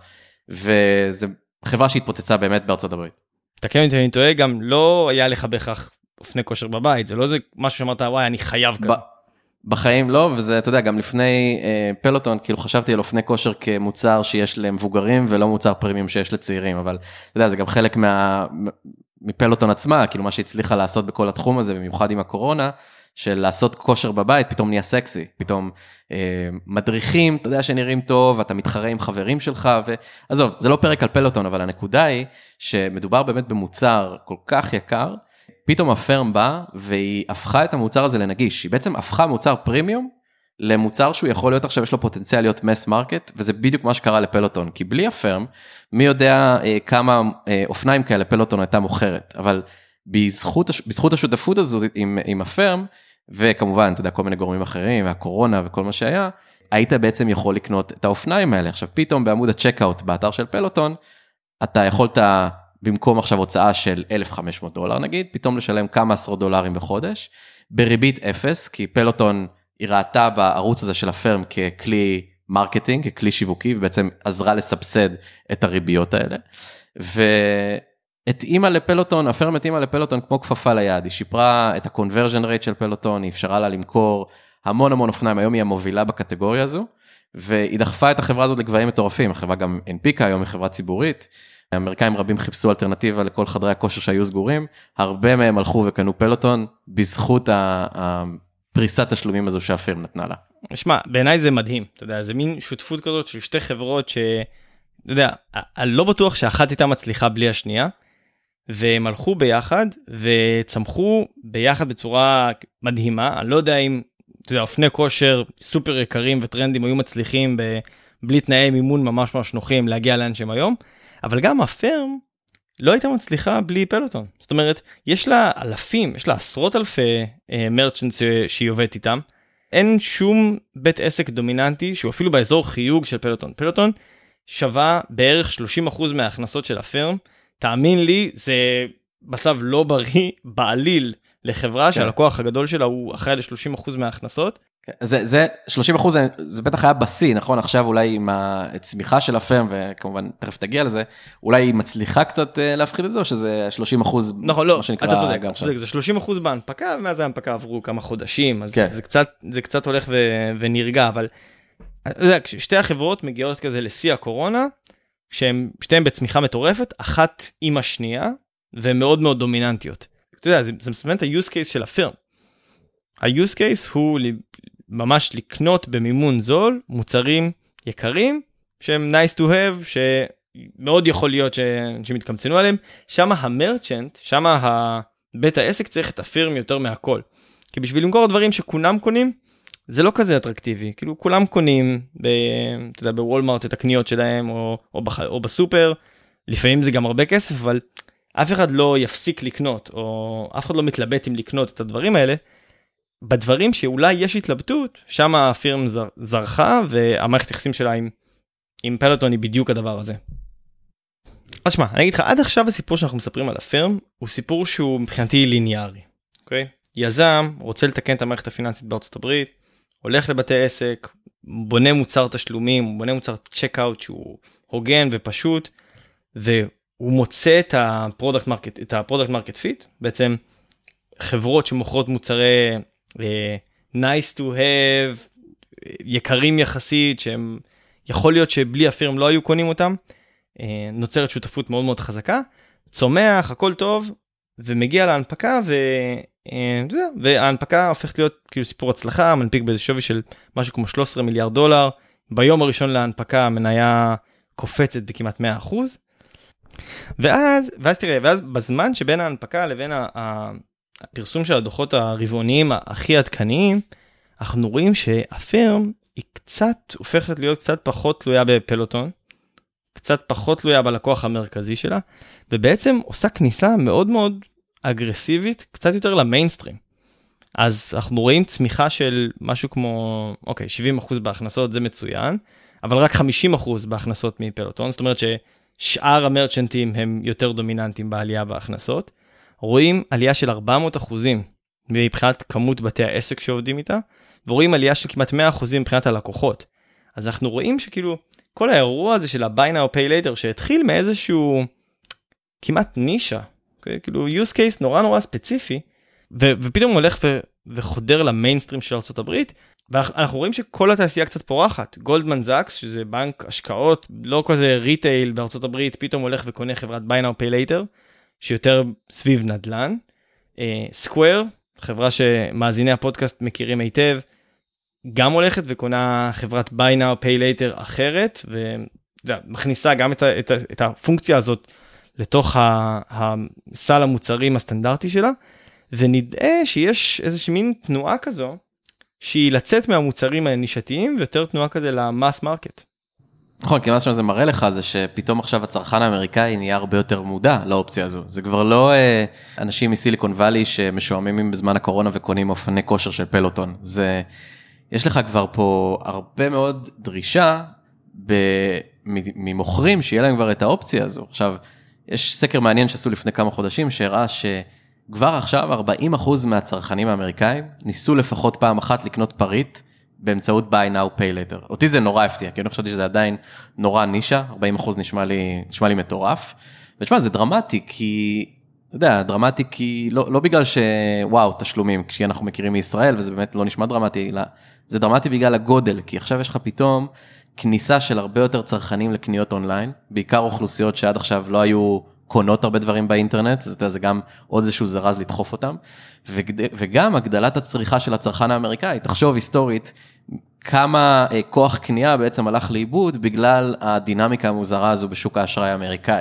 וזה חברה שהתפוצצה באמת בארצות הברית. תקן אותי, אני טועה, גם לא היה לך בכך אופני כושר בבית, זה לא זה משהו שאמרת, וואי, אני חייב כזה. בחיים לא, וזה, אתה יודע, גם לפני אה, פלוטון, כאילו חשבתי על אופני כושר כמוצר שיש למבוגרים, ולא מוצר פרימיום שיש לצעירים, אבל אתה יודע, זה גם חלק מה, מפלוטון עצמה, כאילו מה שהצליחה לעשות בכל התחום הזה, במיוחד עם הקורונה, של לעשות כושר בבית, פתאום נהיה סקסי, פתאום אה, מדריכים, אתה יודע שנראים טוב, אתה מתחרה עם חברים שלך, ועזוב, זה לא פרק על פלוטון, אבל הנקודה היא, שמדובר באמת במוצר כל כך יקר, פתאום הפירם בא, והיא הפכה את המוצר הזה לנגיש, היא בעצם הפכה מוצר פרימיום, למוצר שהוא יכול להיות עכשיו, יש לו פוטנציאל להיות מס מרקט, וזה בדיוק מה שקרה לפלוטון, כי בלי הפירם, מי יודע אה, כמה אה, אופניים כאלה פלוטון הייתה מוכרת, אבל בזכות, בזכות השותפות הזו עם, עם הפירם, וכמובן, אתה יודע, כל מיני גורמים אחרים, והקורונה וכל מה שהיה, היית בעצם יכול לקנות את האופניים האלה, עכשיו פתאום בעמוד הצ'קאוט באתר של פלוטון, אתה יכולת במקום עכשיו הוצאה של אלף וחמש מאות דולר נגיד, פתאום לשלם כמה עשרות דולרים בחודש, בריבית אפס, כי פלוטון היא ראתה בערוץ הזה של הפירם ככלי מרקטינג, ככלי שיווקי, ובעצם עזרה לסבסד את הריביות האלה, והתאימה לפלוטון, הפירם התאימה לפלוטון כמו כפפה ליד, היא שיפרה את ה-conversion rate של פלוטון, היא אפשרה לה למכור המון המון אופניים, היום היא המובילה בקטגוריה הזו, והיא דחפה את החברה הזאת לגבהים מטורפים, החברה גם הנפיקה, היום היא חברה ציבורית, האמריקאים רבים חיפשו אלטרנטיבה לכל חדרי הכושר שהיו סגורים, הרבה מהם הלכו וקנו פלוטון, בזכות הפריסת תשלומים הזו שהפירם נתנה לה. נשמע, בעיניי זה מדהים, אתה יודע, זה מין שותפות כזאת של שתי חברות ש, אתה יודע, אני לא בטוח שאחת הייתה מצליחה בלי השנייה, והם הלכו ביחד, וצמחו ביחד בצורה מדהימה, אני לא יודע אם, אתה יודע, אופני כושר סופר יקרים וטרנדים היו מצליחים בלי תנאי מימון ממש ממש נוחים להגיע לאן שהם היום, אבל גם הפירם לא הייתה מצליחה בלי פלוטון. זאת אומרת, יש לה אלפים, יש לה עשרות אלפי מרצ'נטס שהיא עובדת איתם. אין שום בית עסק דומיננטי שהוא אפילו באזור חיוג של פלוטון. פלוטון שווה בערך שלושים אחוז מההכנסות של הפירם. תאמין לי, זה מצב לא בריא בעליל לחברה שהלקוח הגדול שלה הוא אחראי ל-שלושים אחוז מההכנסות. זה, זה שלושים אחוז, זה בטח היה בסי, נכון? עכשיו אולי עם הצמיחה של הפירם, וכמובן תכף תגיע לזה, אולי היא מצליחה קצת להפחיד את זה, או שזה שלושים אחוז? נכון, לא, אתה צודק, אתה צודק, זה שלושים אחוז בהנפקה, ומאז ההנפקה עברו כמה חודשים, אז זה קצת, זה קצת הולך ו- ונרגע, אבל אתה יודע, שתי החברות מגיעות כזה לשיא הקורונה, שהן שתיהן בצמיחה מטורפת, אחת עם השנייה, והן מאוד מאוד דומיננטיות. אתה יודע, זה, זה מסמן את ה-use case של הפירם. ה-use case הוא ממש לקנות במימון זול, מוצרים יקרים, שהם nice to have, שמאוד יכול להיות ש... שמתקמצנו עליהם. שם המרצ'נט, שם בית העסק צריך את הפירם יותר מהכל. כי בשביל למכור דברים שכולם קונים, זה לא כזה אטרקטיבי. כאילו כולם קונים ב... אתה יודע, בוולמרט את הקניות שלהם, או, או, בח... או בסופר. לפעמים זה גם הרבה כסף, אבל אף אחד לא יפסיק לקנות, או אף אחד לא מתלבט אם לקנות את הדברים האלה. בדברים שאולי יש התלבטות, שם הפירם זרחה, והמערכת יחסים שלה עם, עם פלוטון היא בדיוק הדבר הזה. אז שמה, אני אגיד לך, עד עכשיו הסיפור שאנחנו מספרים על הפירם, הוא סיפור שהוא מבחינתי ליניארי. אוקיי? יזם רוצה לתקן את המערכת הפיננסית בארצות הברית, הולך לבתי עסק, בונה מוצר תשלומים, בונה מוצר צ'קאוט שהוא הוגן ופשוט, והוא מוצא את הפרודקט מרקט, את הפרודקט מרקט פיט, בעצם חברות שמוכרות מוצרי nice to have, יקרים יחסית, שהם יכול להיות שבלי הפירם לא היו קונים אותם, נוצרת שותפות מאוד מאוד חזקה, צומח, הכל טוב, ומגיע להנפקה, וההנפקה הופכת להיות כאילו סיפור הצלחה, מנפיק באיזה שווי של משהו כמו שלושה עשר מיליארד דולר, ביום הראשון להנפקה המניה קופצת בכמעט מאה אחוז, ואז, ואז תראה, ואז בזמן שבין ההנפקה לבין הפרסום של הדוחות הרבעוניים הכי עדכניים, אנחנו רואים שהפירם היא קצת הופכת להיות קצת פחות תלויה בפלוטון, קצת פחות תלויה בלקוח המרכזי שלה, ובעצם עושה כניסה מאוד מאוד אגרסיבית, קצת יותר למיינסטרים. אז אנחנו רואים צמיחה של משהו כמו, אוקיי, שבעים אחוז בהכנסות, זה מצוין, אבל רק חמישים אחוז בהכנסות מפלוטון, זאת אומרת ששאר המרצ'נטים הם יותר דומיננטיים בעלייה בהכנסות. רואים עלייה של ארבע מאות אחוזים מבחינת כמות בתי העסק שעובדים איתה, ורואים עלייה של כמעט מאה אחוזים מבחינת הלקוחות. אז אנחנו רואים שכאילו, כל האירוע הזה של ה-Buy Now Pay Later, שהתחיל מאיזשהו כמעט נישה, okay? כאילו use case נורא נורא ספציפי, ו- ופתאום הולך ו- וחודר למיינסטרים של ארצות הברית, ואנחנו רואים שכל התעשייה קצת פורחת. גולדמן זאקס, שזה בנק השקעות, לא כזה ריטייל בארצות הברית, פתאום הולך וקונה חברת Buy Now Pay Later, שיותר סביב נדל"ן. סקוואר, חברה שמאזיני הפודקאסט מכירים היטב, גם הולכת וקונה חברת Buy Now Pay Later אחרת, ומכניסה גם את, ה- את, ה- את הפונקציה הזאת לתוך הסל המוצרים הסטנדרטי שלה, ונדעה שיש איזושהי מין תנועה כזו, שהיא לצאת מהמוצרים הנישתיים, ויותר תנועה כזה למאס מרקט. נכון, כי מה שזה מראה לך זה שפתאום עכשיו הצרכן האמריקאי נהיה הרבה יותר מודע לאופציה הזו. זה כבר לא אה, אנשים מסיליקון ואלי שמשועממים בזמן הקורונה וקונים אופני כושר של פלוטון. זה, יש לך כבר פה הרבה מאוד דרישה ב, ממוכרים שיהיה להם כבר את האופציה הזו. עכשיו, יש סקר מעניין שעשו לפני כמה חודשים שהראה שכבר עכשיו ארבעים אחוז מהצרכנים האמריקאים ניסו לפחות פעם אחת לקנות פריט באמצעות Buy Now Pay Later. אותי זה נורא הפתיע, כי אני חושבתי שזה עדיין נורא נישה, ארבעים אחוז נשמע לי, נשמע לי מטורף. ותשמע, זה דרמטי, כי, אתה יודע, דרמטי כי, לא, לא בגלל שוואו, תשלומים, כשאנחנו מכירים מישראל, וזה באמת לא נשמע דרמטי, אלא זה דרמטי בגלל הגודל, כי עכשיו יש לך פתאום כניסה של הרבה יותר צרכנים לקניות אונליין, בעיקר אוכלוסיות שעד עכשיו לא היו קונות הרבה דברים באינטרנט, אז זה גם עוד איזשהו זרז לדחוף אותם, וגם הגדלת הצריכה של הצרכן האמריקאי, תחשוב היסטורית, כמה כוח קנייה בעצם הלך לאיבוד, בגלל הדינמיקה המוזרה הזו בשוק האשראי האמריקאי.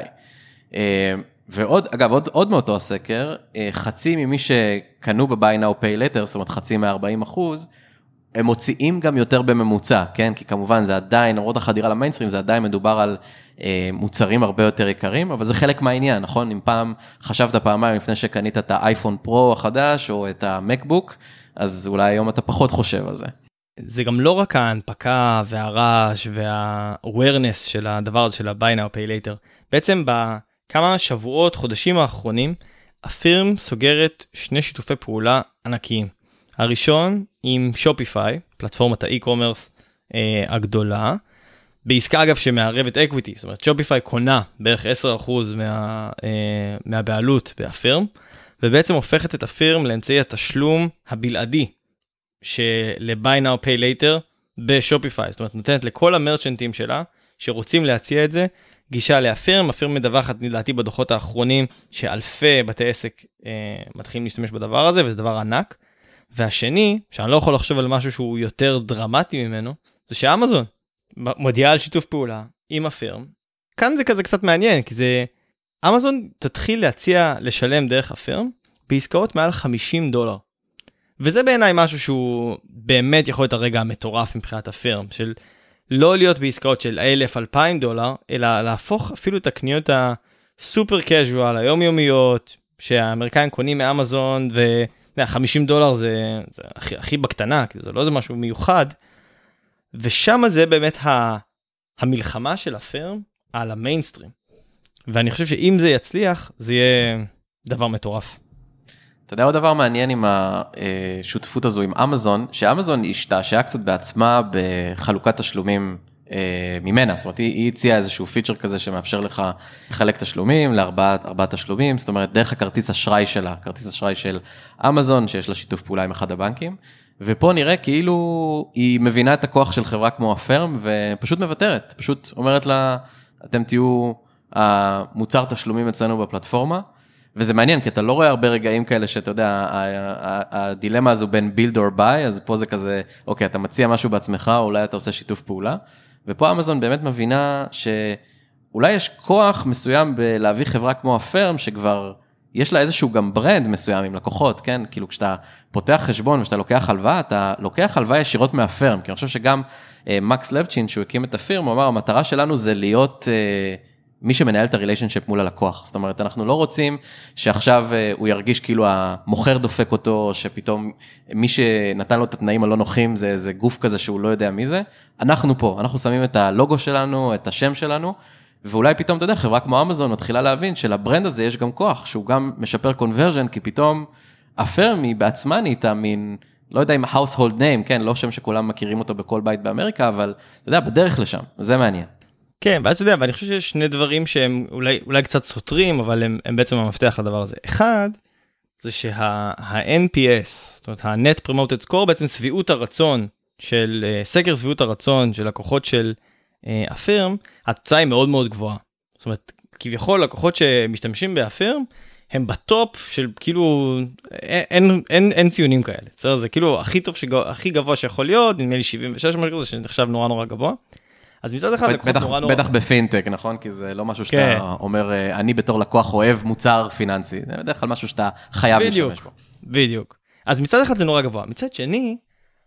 ועוד, אגב, עוד, עוד מאותו הסקר, חצי ממי שקנו ב-Buy Now Pay Later, זאת אומרת חצי מה-ארבעים אחוז, הם מוציאים גם יותר בממוצע, כן? כי כמובן זה עדיין, למרות החדירה למיינסטרים, זה עדיין מדובר על אה, מוצרים הרבה יותר יקרים, אבל זה חלק מהעניין, נכון? אם פעם חשבת פעמיים לפני שקנית את האייפון פרו החדש, או את המקבוק, אז אולי היום אתה פחות חושב על זה. זה גם לא רק ההנפקה והרעש וה-awareness של הדבר הזה של ה-Buy Now Pay Later. בעצם בכמה שבועות, חודשים האחרונים, הפירם סוגרת שני שיתופי פעולה ענקיים. הראשון עם שופיפיי, פלטפורמת האי-קומרס אה, הגדולה, בעסקה אגב שמערבת אקוויטי, זאת אומרת שופיפיי קונה בערך עשרה אחוז מה, אה, מהבעלות בהפירם, ובעצם הופכת את הפירם לאמצעי התשלום הבלעדי, של-Buy Now Pay Later בשופיפיי, זאת אומרת נותנת לכל המרצ'נטים שלה, שרוצים להציע את זה, גישה להפירם, הפירם מדווחת לדעתי בדוחות האחרונים, שאלפי בתי עסק אה, מתחילים להשתמש בדבר הזה, וזה דבר ענק, והשני, שאני לא יכול לחשוב על משהו שהוא יותר דרמטי ממנו, זה שאמזון מודיעה על שיתוף פעולה עם הפירם. כאן זה כזה קצת מעניין, כי זה, אמזון תתחיל להציע לשלם דרך הפירם, בעסקאות מעל חמישים דולר. וזה בעיניי משהו שהוא באמת יכול להיות הרגע המטורף מבחינת הפירם, של לא להיות בעסקאות של אלף אלפיים דולר, אלא להפוך אפילו את הקניות הסופר קז'ואל, היומיומיות, שהאמריקאים קונים מאמזון, ו... חמישים דולר זה, זה הכי, הכי בקטנה, כי זה לא זה משהו מיוחד, ושם זה באמת ה, המלחמה של הפירם על המיינסטרים. ואני חושב שאם זה יצליח, זה יהיה דבר מטורף. אתה יודע עוד דבר מעניין עם השותפות הזו עם אמזון, שאמזון השתעשעה קצת בעצמה בחלוקת תשלומים ממנה, זאת אומרת, היא הציעה איזשהו פיצ'ר כזה שמאפשר לך לחלק תשלומים לארבעה ארבעה תשלומים, זאת אומרת, דרך הכרטיס אשראי שלה, כרטיס אשראי של אמזון, שיש לה שיתוף פעולה עם אחד הבנקים, ופה נראה כאילו היא מבינה את הכוח של חברה כמו הפירם, ופשוט מבטרת, פשוט אומרת לה, אתם תהיו המוצר תשלומים אצלנו בפלטפורמה, וזה מעניין, כי אתה לא רואה הרבה רגעים כאלה שאתה יודע, הדילמה הזו בין build or buy, אז פה זה כזה, אוקיי, אתה מציע משהו בעצמך, או אולי אתה עושה שיתוף פעולה, ופה אמזון באמת מבינה שאולי יש כוח מסוים בלהביא חברה כמו הפרם, שכבר יש לה איזשהו גם ברנד מסוים עם לקוחות, כן? כאילו כשאתה פותח חשבון ושאתה לוקח הלוואה, אתה לוקח הלוואה ישירות מהפרם, כי אני חושב שגם מקס לבצ'ין, שהוא הקים את הפירם, הוא אמר, המטרה שלנו זה להיות מי שמנהל את הריליישנשיפ מול הלקוח. זאת אומרת, אנחנו לא רוצים שעכשיו הוא ירגיש כאילו המוכר דופק אותו, שפתאום מי שנתן לו את התנאים הלא נוחים, זה איזה גוף כזה שהוא לא יודע מי זה. אנחנו פה, אנחנו שמים את הלוגו שלנו, את השם שלנו, ואולי פתאום, אתה יודע, חברה כמו אמזון מתחילה להבין שלברנד הזה יש גם כוח, שהוא גם משפר קונברז'ן, כי פתאום הפרם היא בעצמה נהייתה מין, לא יודע אם household name, כן, לא שם שכולם מכירים אותו בכל בית באמריקה, אבל אתה יודע, בדרך לשם, זה מעניין. כן, ואז אתה יודע, ואני חושב שיש שני דברים שהם אולי, אולי קצת סותרים, אבל הם, הם בעצם המפתח לדבר הזה. אחד, זה שה-אן פי אס, זאת אומרת, ה-Net Promoted Score, בעצם סביעות הרצון של, סקר סביעות הרצון של לקוחות של הפירם, התוצאה היא מאוד מאוד גבוהה. זאת אומרת, כביכול לקוחות שמשתמשים בהפירם, הם בטופ של כאילו, אין, אין, אין, אין ציונים כאלה. בסדר? זה כאילו הכי טוב, שגו, הכי גבוה שיכול להיות, נדמה לי שבעים ושש משהו כזה, שנחשב נורא נורא גבוה. אז מצד אחד, בטח, נורא נורא... בטח בפינטק, נכון? כי זה לא משהו שאתה כן. אומר, אני בתור לקוח אוהב מוצר פיננסי. זה בדרך כלל משהו שאתה חייב בדיוק, לשמש בו. בדיוק. אז מצד אחד זה נורא גבוה. מצד שני,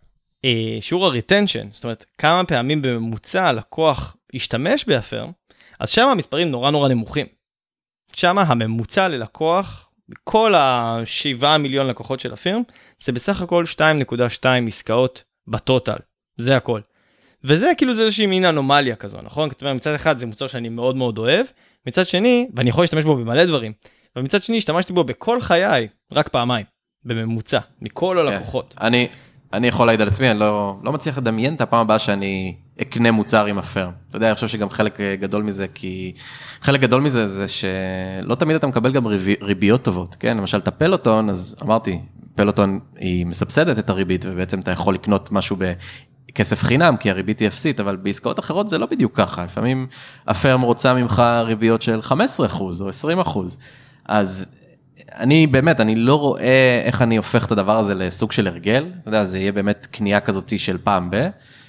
שיעור הריטנשן, זאת אומרת, כמה פעמים בממוצע הלקוח ישתמש בהפירם, אז שם המספרים נורא נורא נמוכים. שם הממוצע ללקוח, כל השבעה מיליון לקוחות של הפירם, זה בסך הכל שתיים נקודה שתיים עסקאות בטוטל. זה הכל. וזה כאילו זה איזושהי מין אנומליה כזו, נכון? כי מצד אחד זה מוצר שאני מאוד מאוד אוהב, מצד שני, ואני יכול להשתמש בו במלא דברים, ומצד שני השתמשתי בו בכל חיי, רק פעמיים, בממוצע, מכל הלקוחות. אני, אני יכול להעיד על עצמי, אני לא, לא מצליח לדמיין את הפעם הבאה שאני אקנה מוצר עם הפירם. אתה יודע, אני חושב שגם חלק גדול מזה, כי חלק גדול מזה זה שלא תמיד אתה מקבל גם ריביות טובות, כן? למשל, את הפלוטון, אז אמרתי, פלוטון היא מסבסדת את הריבית, ובעצם אתה יכול לקנות משהו ב... כסף חינם, כי הריבית היא אפסית, אבל בעסקאות אחרות זה לא בדיוק ככה. לפעמים הפירם רוצה ממך ריביות של חמישה עשר אחוז או עשרים אחוז. אז אני באמת, אני לא רואה איך אני הופך את הדבר הזה לסוג של הרגל. אתה יודע, זה יהיה באמת קנייה כזאת של פעם ב.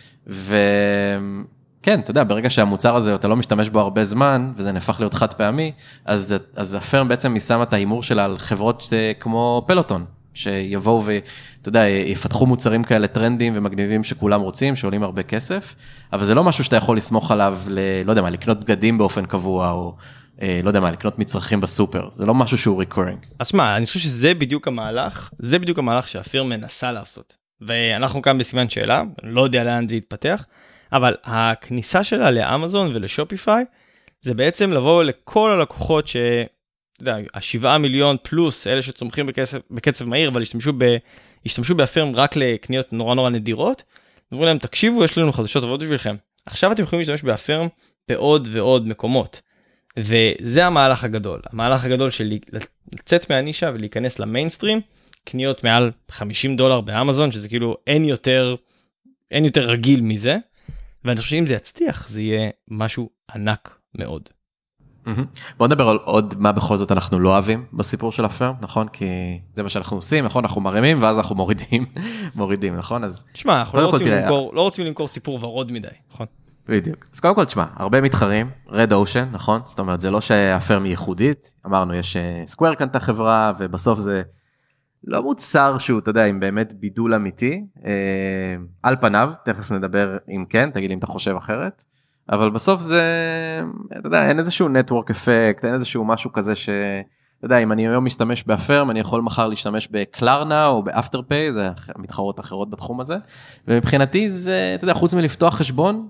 וכן, אתה יודע, ברגע שהמוצר הזה, אתה לא משתמש בו הרבה זמן, וזה נהפך להיות חד פעמי, אז, אז הפירם בעצם משם את ההימור שלה על חברות כמו פלוטון. שיבואו ואתה יודע, יפתחו מוצרים כאלה טרנדים ומגניבים שכולם רוצים, שעולים הרבה כסף, אבל זה לא משהו שאתה יכול לסמוך עליו, ל, לא יודע מה, לקנות בגדים באופן קבוע, או לא יודע מה, לקנות מצרכים בסופר, זה לא משהו שהוא recurring. אז שמה, אני חושב שזה בדיוק המהלך, זה בדיוק המהלך שהפירם מנסה לעשות, ואנחנו כאן בסימן שאלה, אני לא יודע לאן זה יתפתח, אבל הכניסה שלה לאמזון ולשופיפיי, זה בעצם לבוא לכל הלקוחות ש... השבעה מיליון פלוס, אלה שצומחים בקצב, בקצב מהיר, אבל השתמשו, ב, השתמשו בהפירם רק לקניות נורא נורא נדירות, אמרו להם, תקשיבו, יש לנו חדשות טובות בשבילכם. עכשיו אתם יכולים להשתמש בהפירם בעוד ועוד מקומות. וזה המהלך הגדול. המהלך הגדול של לצאת מהנישה ולהיכנס למיינסטרים, קניות מעל חמישים דולר באמזון, שזה כאילו אין יותר, אין יותר רגיל מזה. ואני חושב שאם זה יצליח, זה יהיה משהו ענק מאוד. בוא נדבר על עוד מה בכל זאת אנחנו לא אוהבים בסיפור של הפירם, נכון? כי זה מה שאנחנו עושים, נכון? אנחנו מרימים ואז אנחנו מורידים, מורידים, נכון? אז תשמע, אנחנו לא רוצים למכור, לא רוצים למכור סיפור ורוד מדי, נכון? בדיוק. אז קודם כל, תשמע, הרבה מתחרים, רד אושן, נכון? זאת אומרת, זה לא שהפירם היא ייחודית, אמרנו, יש סקוואר כאן את החברה, ובסוף זה לא מוצר שהוא, אתה יודע, עם באמת בידול אמיתי, על פניו, תכף נדבר אם כן, תגיד לי אם אתה חושב אחרת. אבל בסוף זה, אתה יודע, אין איזשהו נטוורק אפקט, אין איזשהו משהו כזה ש, אתה יודע, אם אני היום משתמש באפירם, אני יכול מחר להשתמש בקלרנה או באפטרפיי, זה מתחרות אחרות בתחום הזה, ומבחינתי זה, אתה יודע, חוץ מלפתוח חשבון,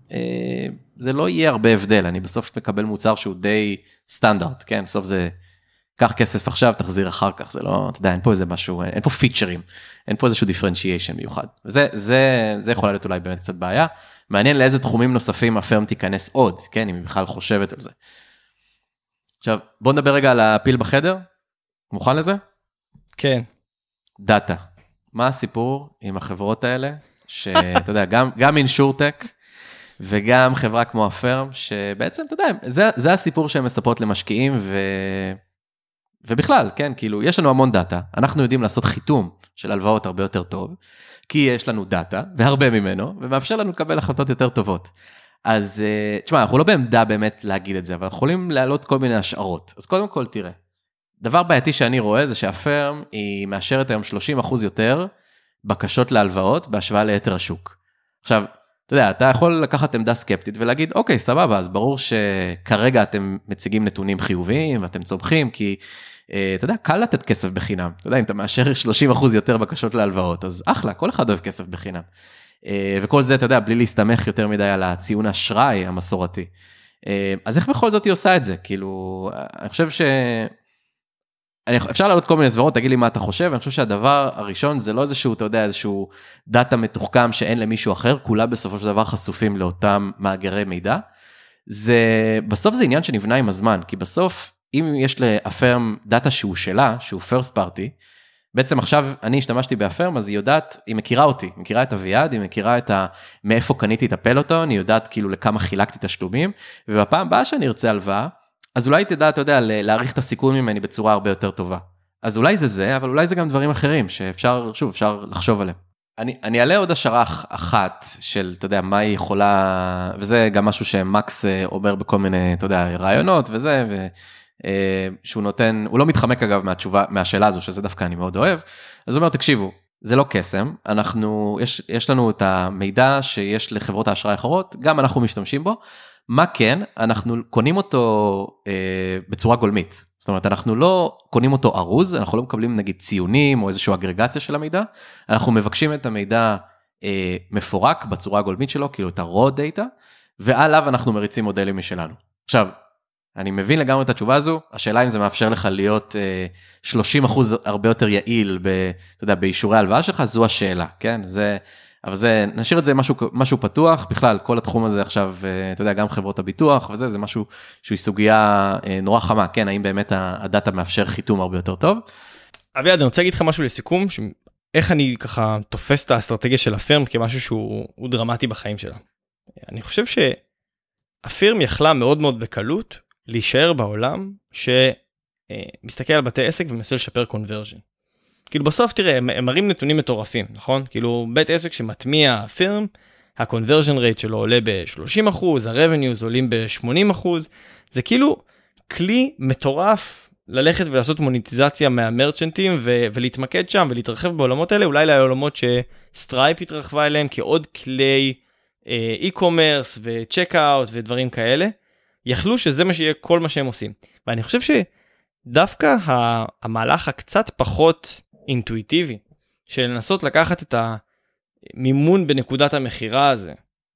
זה לא יהיה הרבה הבדל, אני בסוף מקבל מוצר שהוא די סטנדרט, כן, בסוף זה, קח כסף עכשיו, תחזיר אחר כך, זה לא, אתה יודע, אין פה איזה משהו, אין פה פיצ'רים, אין פה איזשהו דיפרנציאשן מיוחד, וזה, זה, זה יכול להיות אולי באמת קצת בעיה, מעניין לאיזה תחומים נוספים הפירם תיכנס עוד, כן, אם היא בכלל חושבת על זה. עכשיו, בוא נדבר רגע על הפיל בחדר, מוכן לזה? כן. דאטה. מה הסיפור עם החברות האלה, שאתה יודע, גם, גם אינשורטק, וגם חברה כמו הפירם, שבעצם, אתה יודע, זה, זה הסיפור שהן מספרות למשקיעים, ו... ובכלל, כן, כאילו, יש לנו המון דאטה, אנחנו יודעים לעשות חיתום של הלוואות הרבה יותר טוב, כי יש לנו דאטה, והרבה ממנו, ומאפשר לנו לקבל החלטות יותר טובות. אז, תשמע, אנחנו לא בעמדה באמת להגיד את זה, אבל יכולים להעלות כל מיני השערות. אז קודם כל, תראה, דבר בעייתי שאני רואה, זה שהפרם היא מאשרת היום שלושים אחוז יותר בקשות להלוואות, בהשוואה ליתר השוק. עכשיו, אתה יודע, אתה יכול לקחת עמדה סקפטית ולהגיד, אוקיי, סבבה, אז ברור שכרגע אתם מציגים נתונים חיוביים, ואתם צומחים, כי, אתה יודע, קל לתת כסף בחינם. אתה יודע, אם אתה מאשר שלושים אחוז יותר בקשות להלוואות, אז אחלה, כל אחד אוהב כסף בחינם. וכל זה, אתה יודע, בלי להסתמך יותר מדי על הציון האשראי המסורתי. אז איך בכל זאת היא עושה את זה? כאילו, אני חושב ש... אפשר להעלות כל מיני סברות, תגיד לי מה אתה חושב, אני חושב שהדבר הראשון זה לא איזשהו, אתה יודע, איזשהו דאטה מתוחכם שאין למישהו אחר, כולה בסופו של דבר חשופים לאותם מאגרי מידע. זה, בסוף זה עניין שנבנה עם הזמן, כי בסוף, אם יש לאפרם דאטה שהוא שלה, שהוא first party, בעצם עכשיו אני השתמשתי באפרם, אז היא יודעת, היא מכירה אותי, היא מכירה את אביעד, היא מכירה את ה... מאיפה קניתי את הפלוטון, היא יודעת כאילו לכמה חילקתי תשלומים, ובפעם הבאה שאני ארצה הלוואה, אז אולי תדע, אתה יודע, להעריך את הסיכון ממני בצורה הרבה יותר טובה. אז אולי זה זה, אבל אולי זה גם דברים אחרים, שאפשר, שוב, אפשר לחשוב עליהם. אני, אני אעלה עוד השערה אחת של, אתה יודע, מה היא יכולה, וזה גם משהו שמקס אומר בכל מיני, אתה יודע, רעיונות וזה, ו... שהוא נותן, הוא לא מתחמק אגב מהתשובה, מהשאלה הזו, שזה דווקא אני מאוד אוהב, אז הוא אומר, תקשיבו, זה לא קסם, אנחנו, יש, יש לנו את המידע שיש לחברות האשראי האחרות, גם אנחנו משתמשים בו, מה כן, אנחנו קונים אותו אה, בצורה גולמית, זאת אומרת, אנחנו לא קונים אותו ארוז, אנחנו לא מקבלים נגיד ציונים, או איזושהי אגרגציה של המידע, אנחנו מבקשים את המידע אה, מפורק, בצורה הגולמית שלו, כאילו את ה-raw data, ועליו אנחנו מריצים מודלים משלנו. עכשיו, אני מבין לגמרי את התשובה הזו, השאלה אם זה מאפשר לך להיות אה, שלושים אחוז הרבה יותר יעיל, ב, אתה יודע, באישורי ההלוואה שלך, זו השאלה, כן? זה, אבל זה, נשאיר את זה משהו, משהו פתוח, בכלל, כל התחום הזה עכשיו, אה, אתה יודע, גם חברות הביטוח וזה, זה משהו שהיא סוגיה אה, נורא חמה, כן? האם באמת הדאטה מאפשר חיתום הרבה יותר טוב? אביעד, אני רוצה להגיד לך משהו לסיכום, ש... איך אני ככה תופס את האסטרטגיה של הפרם כמשהו שהוא דרמטי בחיים שלה. אני חושב שהפרם יכלה מאוד מאוד בקלות, להישאר בעולם שמסתכל על בתי עסק ומנסה לשפר קונברז'ן. כאילו בסוף תראה, הם, הם מראים נתונים מטורפים, נכון? כאילו בית עסק שמטמיע פירם, הקונברז'ן רייט שלו עולה ב-שלושים אחוז, הרבניוז עולים ב-שמונים אחוז, זה כאילו כלי מטורף ללכת ולעשות מוניטיזציה מהמרצ'נטים ו- ולהתמקד שם ולהתרחב בעולמות האלה, אולי לעולמות שסטרייפ התרחבה אליהם כעוד כלי אי-קומרס וצ'קאוט ודברים כאלה, יכלו שזה מה שיהיה כל מה שהם עושים. ואני חושב שדווקא המהלך הקצת פחות אינטואיטיבי, של לנסות לקחת את המימון בנקודת המחירה הזה,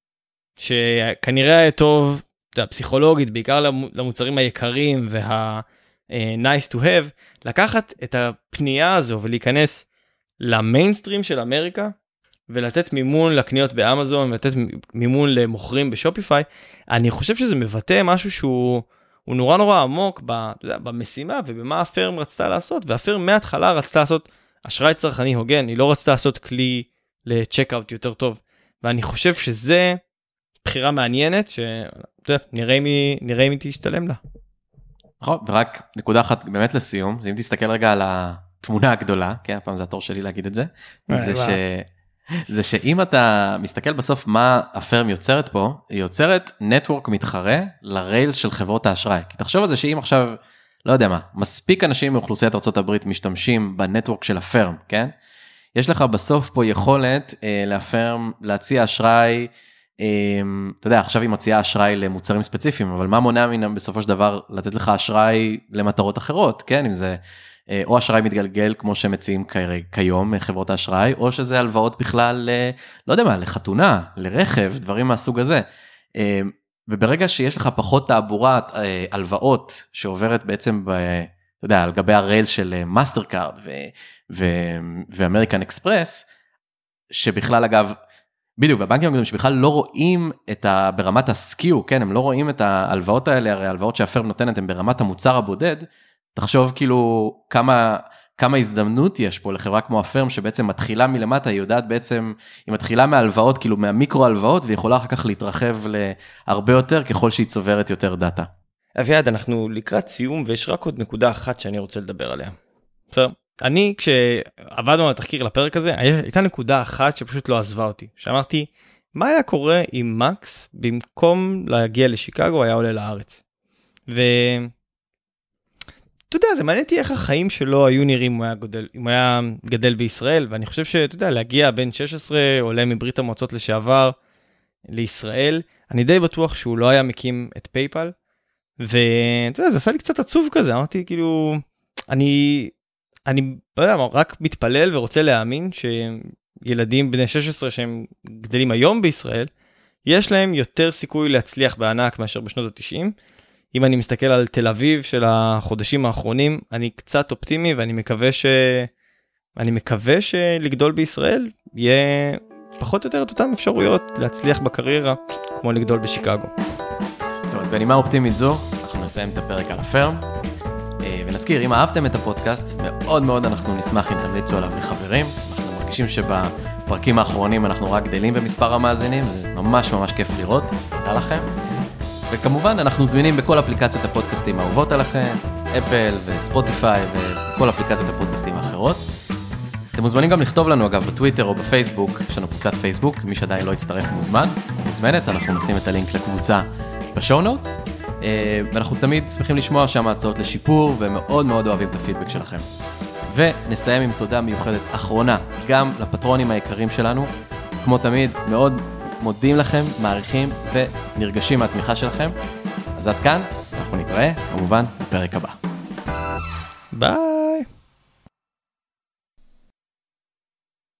שכנראה היה טוב, פסיכולוגית, בעיקר למוצרים היקרים וה-nice to have, לקחת את הפנייה הזו ולהיכנס למיינסטרים של אמריקה, ולתת מימון לקניות באמזון, ולתת מימון למוכרים בשופיפיי, אני חושב שזה מבטא משהו שהוא הוא נורא נורא עמוק ב, אתה יודע, במשימה ובמה הפרם רצתה לעשות, והפרם מההתחלה רצתה לעשות אשראי צרכני הוגן, היא לא רצתה לעשות כלי לצ'קאוט יותר טוב, ואני חושב שזה בחירה מעניינת, שאתה יודע, נראה אם היא תשתלם לה. נכון, ורק נקודה אחת באמת לסיום, אם תסתכל רגע על התמונה הגדולה, כן, הפעם זה התור שלי להגיד את זה, זה ש... זה שאם אתה מסתכל בסוף מה הפרם יוצרת פה, היא יוצרת נטוורק מתחרה לריילס של חברות האשראי. כי תחשוב על זה שאם עכשיו, לא יודע מה, מספיק אנשים מאוכלוסיית ארצות הברית משתמשים בנטוורק של הפרם, כן? יש לך בסוף פה יכולת אה, להפרם, להציע אשראי, אה, אתה יודע, עכשיו היא מציעה אשראי למוצרים ספציפיים, אבל מה מונע מינם בסופו של דבר לתת לך אשראי למטרות אחרות, כן? אם זה... או אשראי מתגלגל כמו שמציעים כיום חברות האשראי, או שזה הלוואות בכלל, לא יודע מה, לחתונה, לרכב, דברים מהסוג הזה. וברגע שיש לך פחות תעבורת הלוואות שעוברת בעצם, ב, אתה יודע, על גבי הרייל של מאסטר קארד ואמריקן אקספרס, שבכלל אגב, בדיוק, והבנקים הגדולים שבכלל לא רואים את ה, ברמת הסקיו, כן, הם לא רואים את ההלוואות האלה, הרי ההלוואות שהפרם נותנת הם ברמת המוצר הבודד, תחשוב כאילו כמה, כמה הזדמנות יש פה לחברה כמו הפרם שבעצם מתחילה מלמטה, היא יודעת בעצם, היא מתחילה מהלוואות, כאילו מהמיקרו הלוואות, ויכולה אחר כך להתרחב להרבה יותר ככל שהיא צוברת יותר דאטה. אביעד, אנחנו לקראת סיום, ויש רק עוד נקודה אחת שאני רוצה לדבר עליה. בסדר? אני, כשעבדנו על התחקיר לפרק הזה, הייתה נקודה אחת שפשוט לא עזבה אותי. שאמרתי, מה היה קורה אם מקס, במקום להגיע לשיקגו, היה עולה לארץ? ו... אתה יודע, זה מעניין אותי איך החיים שלו היו נראים אם הוא היה גדל, אם הוא היה גדל בישראל, ואני חושב שאתה יודע, להגיע בין שש עשרה, עולה מברית המועצות לשעבר לישראל, אני די בטוח שהוא לא היה מקים את פייפל, ואתה יודע, זה עשה לי קצת עצוב כזה, אמרתי כאילו, אני, אני לא יודע, רק מתפלל ורוצה להאמין שילדים בני שש עשרה שהם גדלים היום בישראל, יש להם יותר סיכוי להצליח בענק מאשר בשנות ה-תשעים. אם אני מסתכל על תל אביב של החודשים האחרונים, אני קצת אופטימי ואני מקווה ש... אני מקווה שלגדול בישראל יהיה פחות או יותר את אותם אפשרויות להצליח בקריירה כמו לגדול בשיקגו. טוב, אז בנימה אופטימית זו, אנחנו נסיים את הפרק על הפרם. ונזכיר, אם אהבתם את הפודקאסט, מאוד מאוד אנחנו נשמח אם תמליצו עליו לחברים. אנחנו מרגישים שבפרקים האחרונים אנחנו רק גדלים במספר המאזינים, זה ממש ממש כיף לראות, אז תודה לכם. וכמובן אנחנו זמינים בכל אפליקציות הפודקאסטים האהובות עליכם, אפל וספוטיפיי וכל אפליקציות הפודקאסטים האחרות. אתם מוזמנים גם לכתוב לנו אגב בטוויטר או בפייסבוק, יש לנו קבוצת פייסבוק, מי שעדיין לא יצטרף מוזמן, מוזמנת, אנחנו נשים את הלינק לקבוצה בשואו נוטס, ואנחנו תמיד שמחים לשמוע שם הצעות לשיפור, ומאוד מאוד אוהבים את הפידבק שלכם. ונסיים עם תודה מיוחדת אחרונה, גם לפטרונים היקרים שלנו, כמו תמיד, מאוד מודים לכם, מעריכים ונרגשים מהתמיכה שלכם. אז עד כאן, אנחנו נתראה, כמובן, בפרק הבא. ביי!